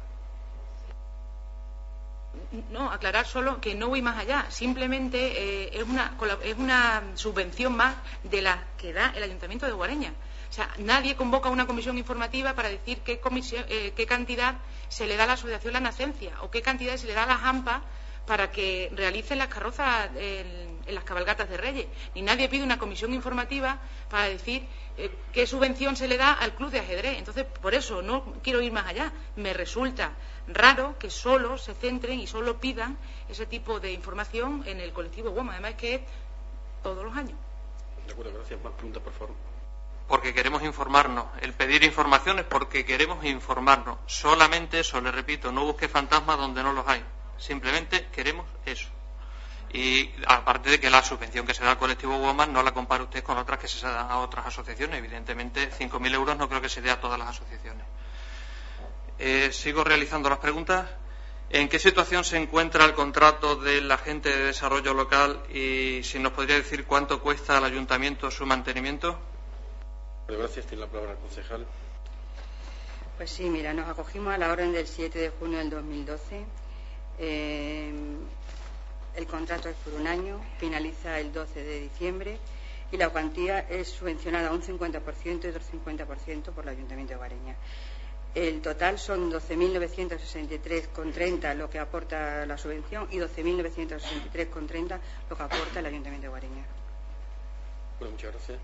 No, aclarar solo que no voy más allá. Simplemente es una subvención más de la que da el Ayuntamiento de Guareña. O sea, nadie convoca una comisión informativa para decir qué cantidad se le da a la asociación La Nacencia o qué cantidad se le da a las AMPA para que realicen las carrozas en las cabalgatas de Reyes. Ni nadie pide una comisión informativa para decir qué subvención se le da al club de ajedrez. Entonces, por eso no quiero ir más allá. Me resulta raro que solo se centren y solo pidan ese tipo de información en el colectivo WOMA. Además, que es todos los años. De acuerdo, gracias. Más preguntas, por favor. Porque queremos informarnos. El pedir información es porque queremos informarnos. Solamente eso, le repito, no busque fantasmas donde no los hay. Simplemente queremos eso. Y aparte de que la subvención que se da al colectivo Woman no la compare usted con otras que se dan a otras asociaciones. Evidentemente, 5.000 euros no creo que se dé a todas las asociaciones. Sigo realizando las preguntas. ¿En qué situación se encuentra el contrato del agente de desarrollo local y si nos podría decir cuánto cuesta al ayuntamiento su mantenimiento? Gracias. Tiene la palabra el concejal. Pues sí, mira, nos acogimos a la orden del 7 de junio del 2012. El contrato es por un año, finaliza el 12 de diciembre y la cuantía es subvencionada un 50% y otro 50% por el Ayuntamiento de Guareña. El total son 12.963,30 lo que aporta la subvención y 12.963,30 lo que aporta el Ayuntamiento de Guareña. Bueno, muchas gracias.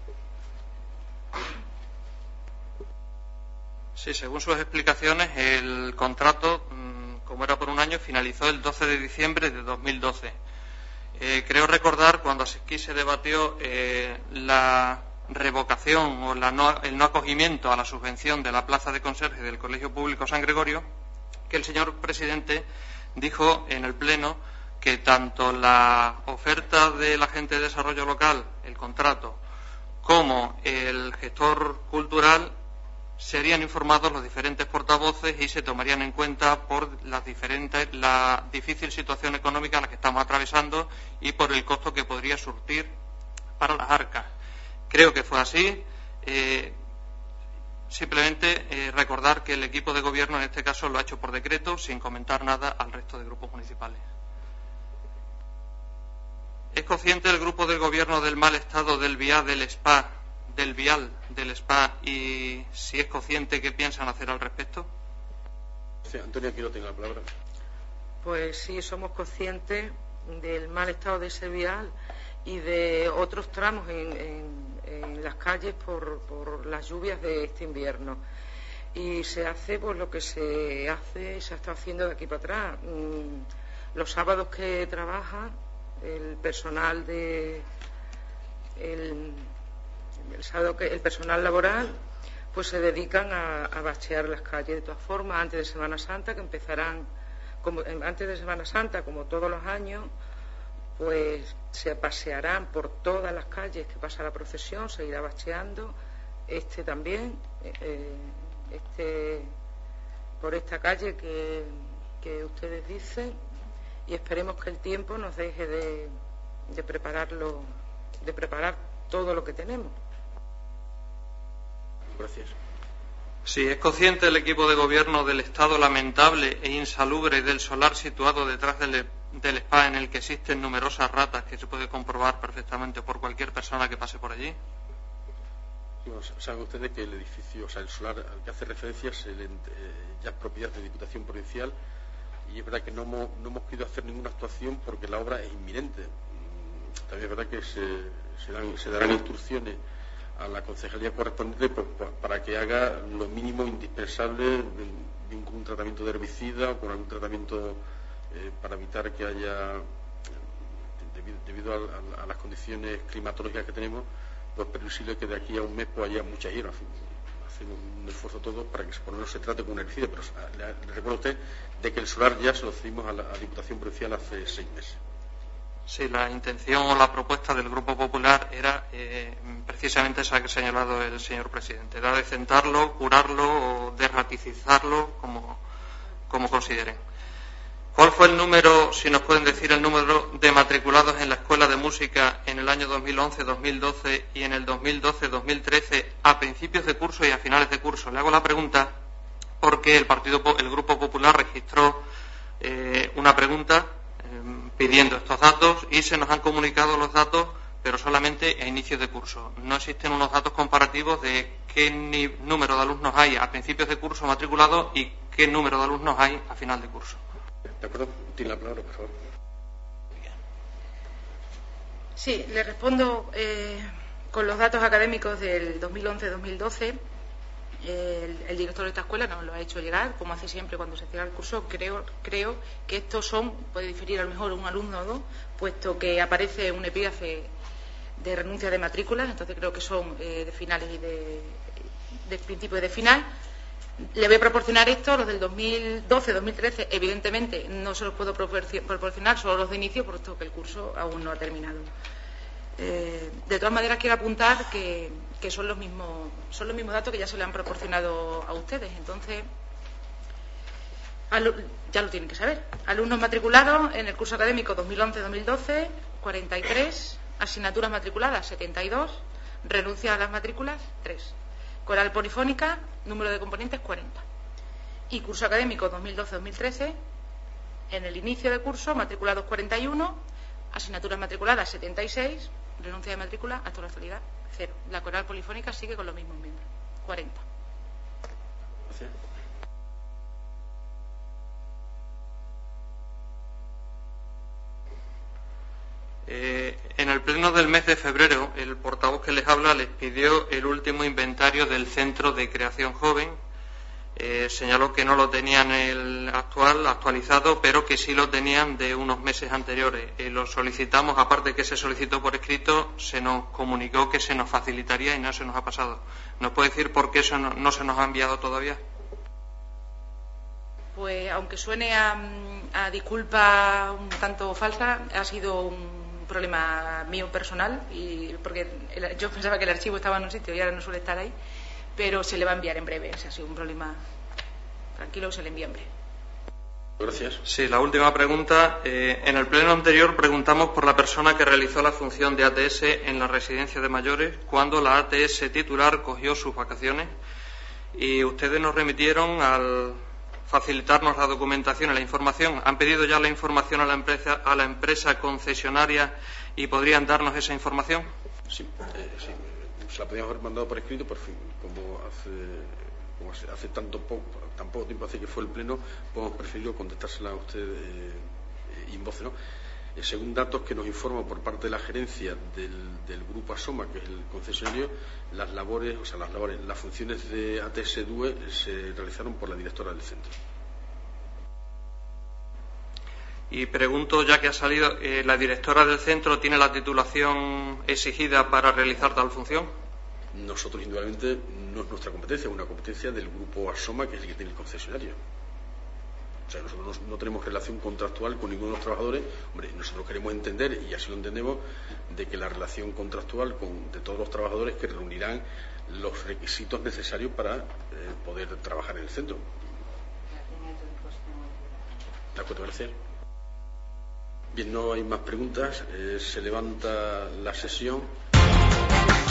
Sí, según sus explicaciones, el contrato, como era por un año, finalizó el 12 de diciembre de 2012. Creo recordar cuando aquí se debatió la revocación o el no acogimiento a la subvención de la plaza de conserje del Colegio Público San Gregorio, que el señor presidente dijo en el Pleno que tanto la oferta del agente de desarrollo local, el contrato, como el gestor cultural serían informados los diferentes portavoces y se tomarían en cuenta por la difícil situación económica en la que estamos atravesando y por el costo que podría surtir para las arcas. Creo que fue así. Simplemente recordar que el equipo de gobierno en este caso lo ha hecho por decreto sin comentar nada al resto de grupos municipales. ¿Es consciente el grupo del gobierno del mal estado del vial del spa y si es consciente qué piensan hacer al respecto? Sí, Antonio, aquí no tengo la palabra. Pues sí, somos conscientes del mal estado de ese vial y de otros tramos en las calles por las lluvias de este invierno. Y se hace pues lo que se hace, se ha estado haciendo de aquí para atrás. Los sábados que trabaja el personal el personal laboral pues se dedican a bachear las calles. De todas formas, antes de Semana Santa, que empezarán antes de Semana Santa, como todos los años, pues se pasearán por todas las calles que pasa la procesión, se irá bacheando, también, por esta calle que ustedes dicen, y esperemos que el tiempo nos deje de preparar todo lo que tenemos. Gracias. Sí, es consciente el equipo de gobierno del estado lamentable e insalubre del solar situado detrás del spa, en el que existen numerosas ratas, que se puede comprobar perfectamente por cualquier persona que pase por allí. Bueno, saben ustedes que el edificio, o sea, el solar al que hace referencia ya es propiedad de Diputación Provincial, y es verdad que no hemos querido hacer ninguna actuación porque la obra es inminente. También es verdad que se darán instrucciones a la concejalía correspondiente para que haga lo mínimo indispensable, bien con un tratamiento de herbicida o con algún tratamiento para evitar que haya, debido a las condiciones climatológicas que tenemos, pues previsible que de aquí a un mes pues haya mucha hielo. Hacemos un esfuerzo todos para que por lo menos se trate con un herbicida, pero le recuerdo a usted de que el solar ya se lo cedimos a la Diputación Provincial hace 6 meses. Sí, la intención o la propuesta del Grupo Popular era precisamente esa que ha señalado el señor presidente, era decentarlo, curarlo o derraticizarlo, como consideren. ¿Cuál fue el número, si nos pueden decir el número de matriculados en la Escuela de Música en el año 2011-2012 y en el 2012-2013 a principios de curso y a finales de curso? Le hago la pregunta porque el Grupo Popular registró una pregunta pidiendo estos datos y se nos han comunicado los datos, pero solamente a inicios de curso. No existen unos datos comparativos de qué número de alumnos hay a principios de curso matriculados y qué número de alumnos hay a final de curso. ¿De acuerdo? Tiene la palabra, por favor. Sí, le respondo con los datos académicos del 2011-2012. El director de esta escuela nos lo ha hecho llegar, como hace siempre cuando se cierra el curso. Creo que estos puede diferir a lo mejor un alumno o dos, puesto que aparece un epígrafe de renuncia de matrículas, entonces creo que son de finales y de principio y de final. Le voy a proporcionar los del 2012-2013, evidentemente no se los puedo proporcionar, solo los de inicio, puesto que el curso aún no ha terminado. De todas maneras, quiero apuntar que son los mismos datos que ya se le han proporcionado a ustedes. Entonces, ya lo tienen que saber. Alumnos matriculados en el curso académico 2011-2012, 43. Asignaturas matriculadas, 72. Renuncia a las matrículas, 3. Coral polifónica, número de componentes, 40. Y curso académico 2012-2013, en el inicio de curso, matriculados 41. Asignaturas matriculadas, 76. Renuncia de matrícula hasta la actualidad, 0. La coral polifónica sigue con los mismos miembros, 40. Gracias. En el pleno del mes de febrero, el portavoz que les habla les pidió el último inventario del Centro de Creación Joven. Señaló que no lo tenían el actualizado, pero que sí lo tenían de unos meses anteriores. Lo solicitamos, aparte que se solicitó por escrito, se nos comunicó que se nos facilitaría y no se nos ha pasado. ¿Nos puede decir por qué eso no se nos ha enviado todavía? Pues aunque suene a disculpa un tanto falsa, ha sido un problema mío personal, porque yo pensaba que el archivo estaba en un sitio y ahora no suele estar ahí, pero se le va a enviar en breve. Ese ha sido un problema. Tranquilo, se le envía en breve. Gracias. Sí, la última pregunta. En el pleno anterior preguntamos por la persona que realizó la función de ATS en la residencia de mayores cuando la ATS titular cogió sus vacaciones, y ustedes nos remitieron al facilitarnos la documentación y la información. ¿Han pedido ya la información a la empresa concesionaria y podrían darnos esa información? Sí, se la podíamos haber mandado por escrito, por fin, como como hace tan poco tiempo hace que fue el pleno, pues hemos preferido contestársela a usted in voce, ¿no? Según datos que nos informan por parte de la gerencia del grupo Asoma, que es el concesionario, las funciones de ATS DUE se realizaron por la directora del centro. Y pregunto, ya que ha salido, ¿la directora del centro tiene la titulación exigida para realizar tal función? Nosotros, indudablemente, no es nuestra competencia, es una competencia del grupo Asoma, que es el que tiene el concesionario. O sea, nosotros no tenemos relación contractual con ninguno de los trabajadores. Hombre, nosotros queremos entender, y así lo entendemos, de que la relación contractual de todos los trabajadores que reunirán los requisitos necesarios para poder trabajar en el centro. De acuerdo, gracias. Bien, no hay más preguntas. Se levanta la sesión.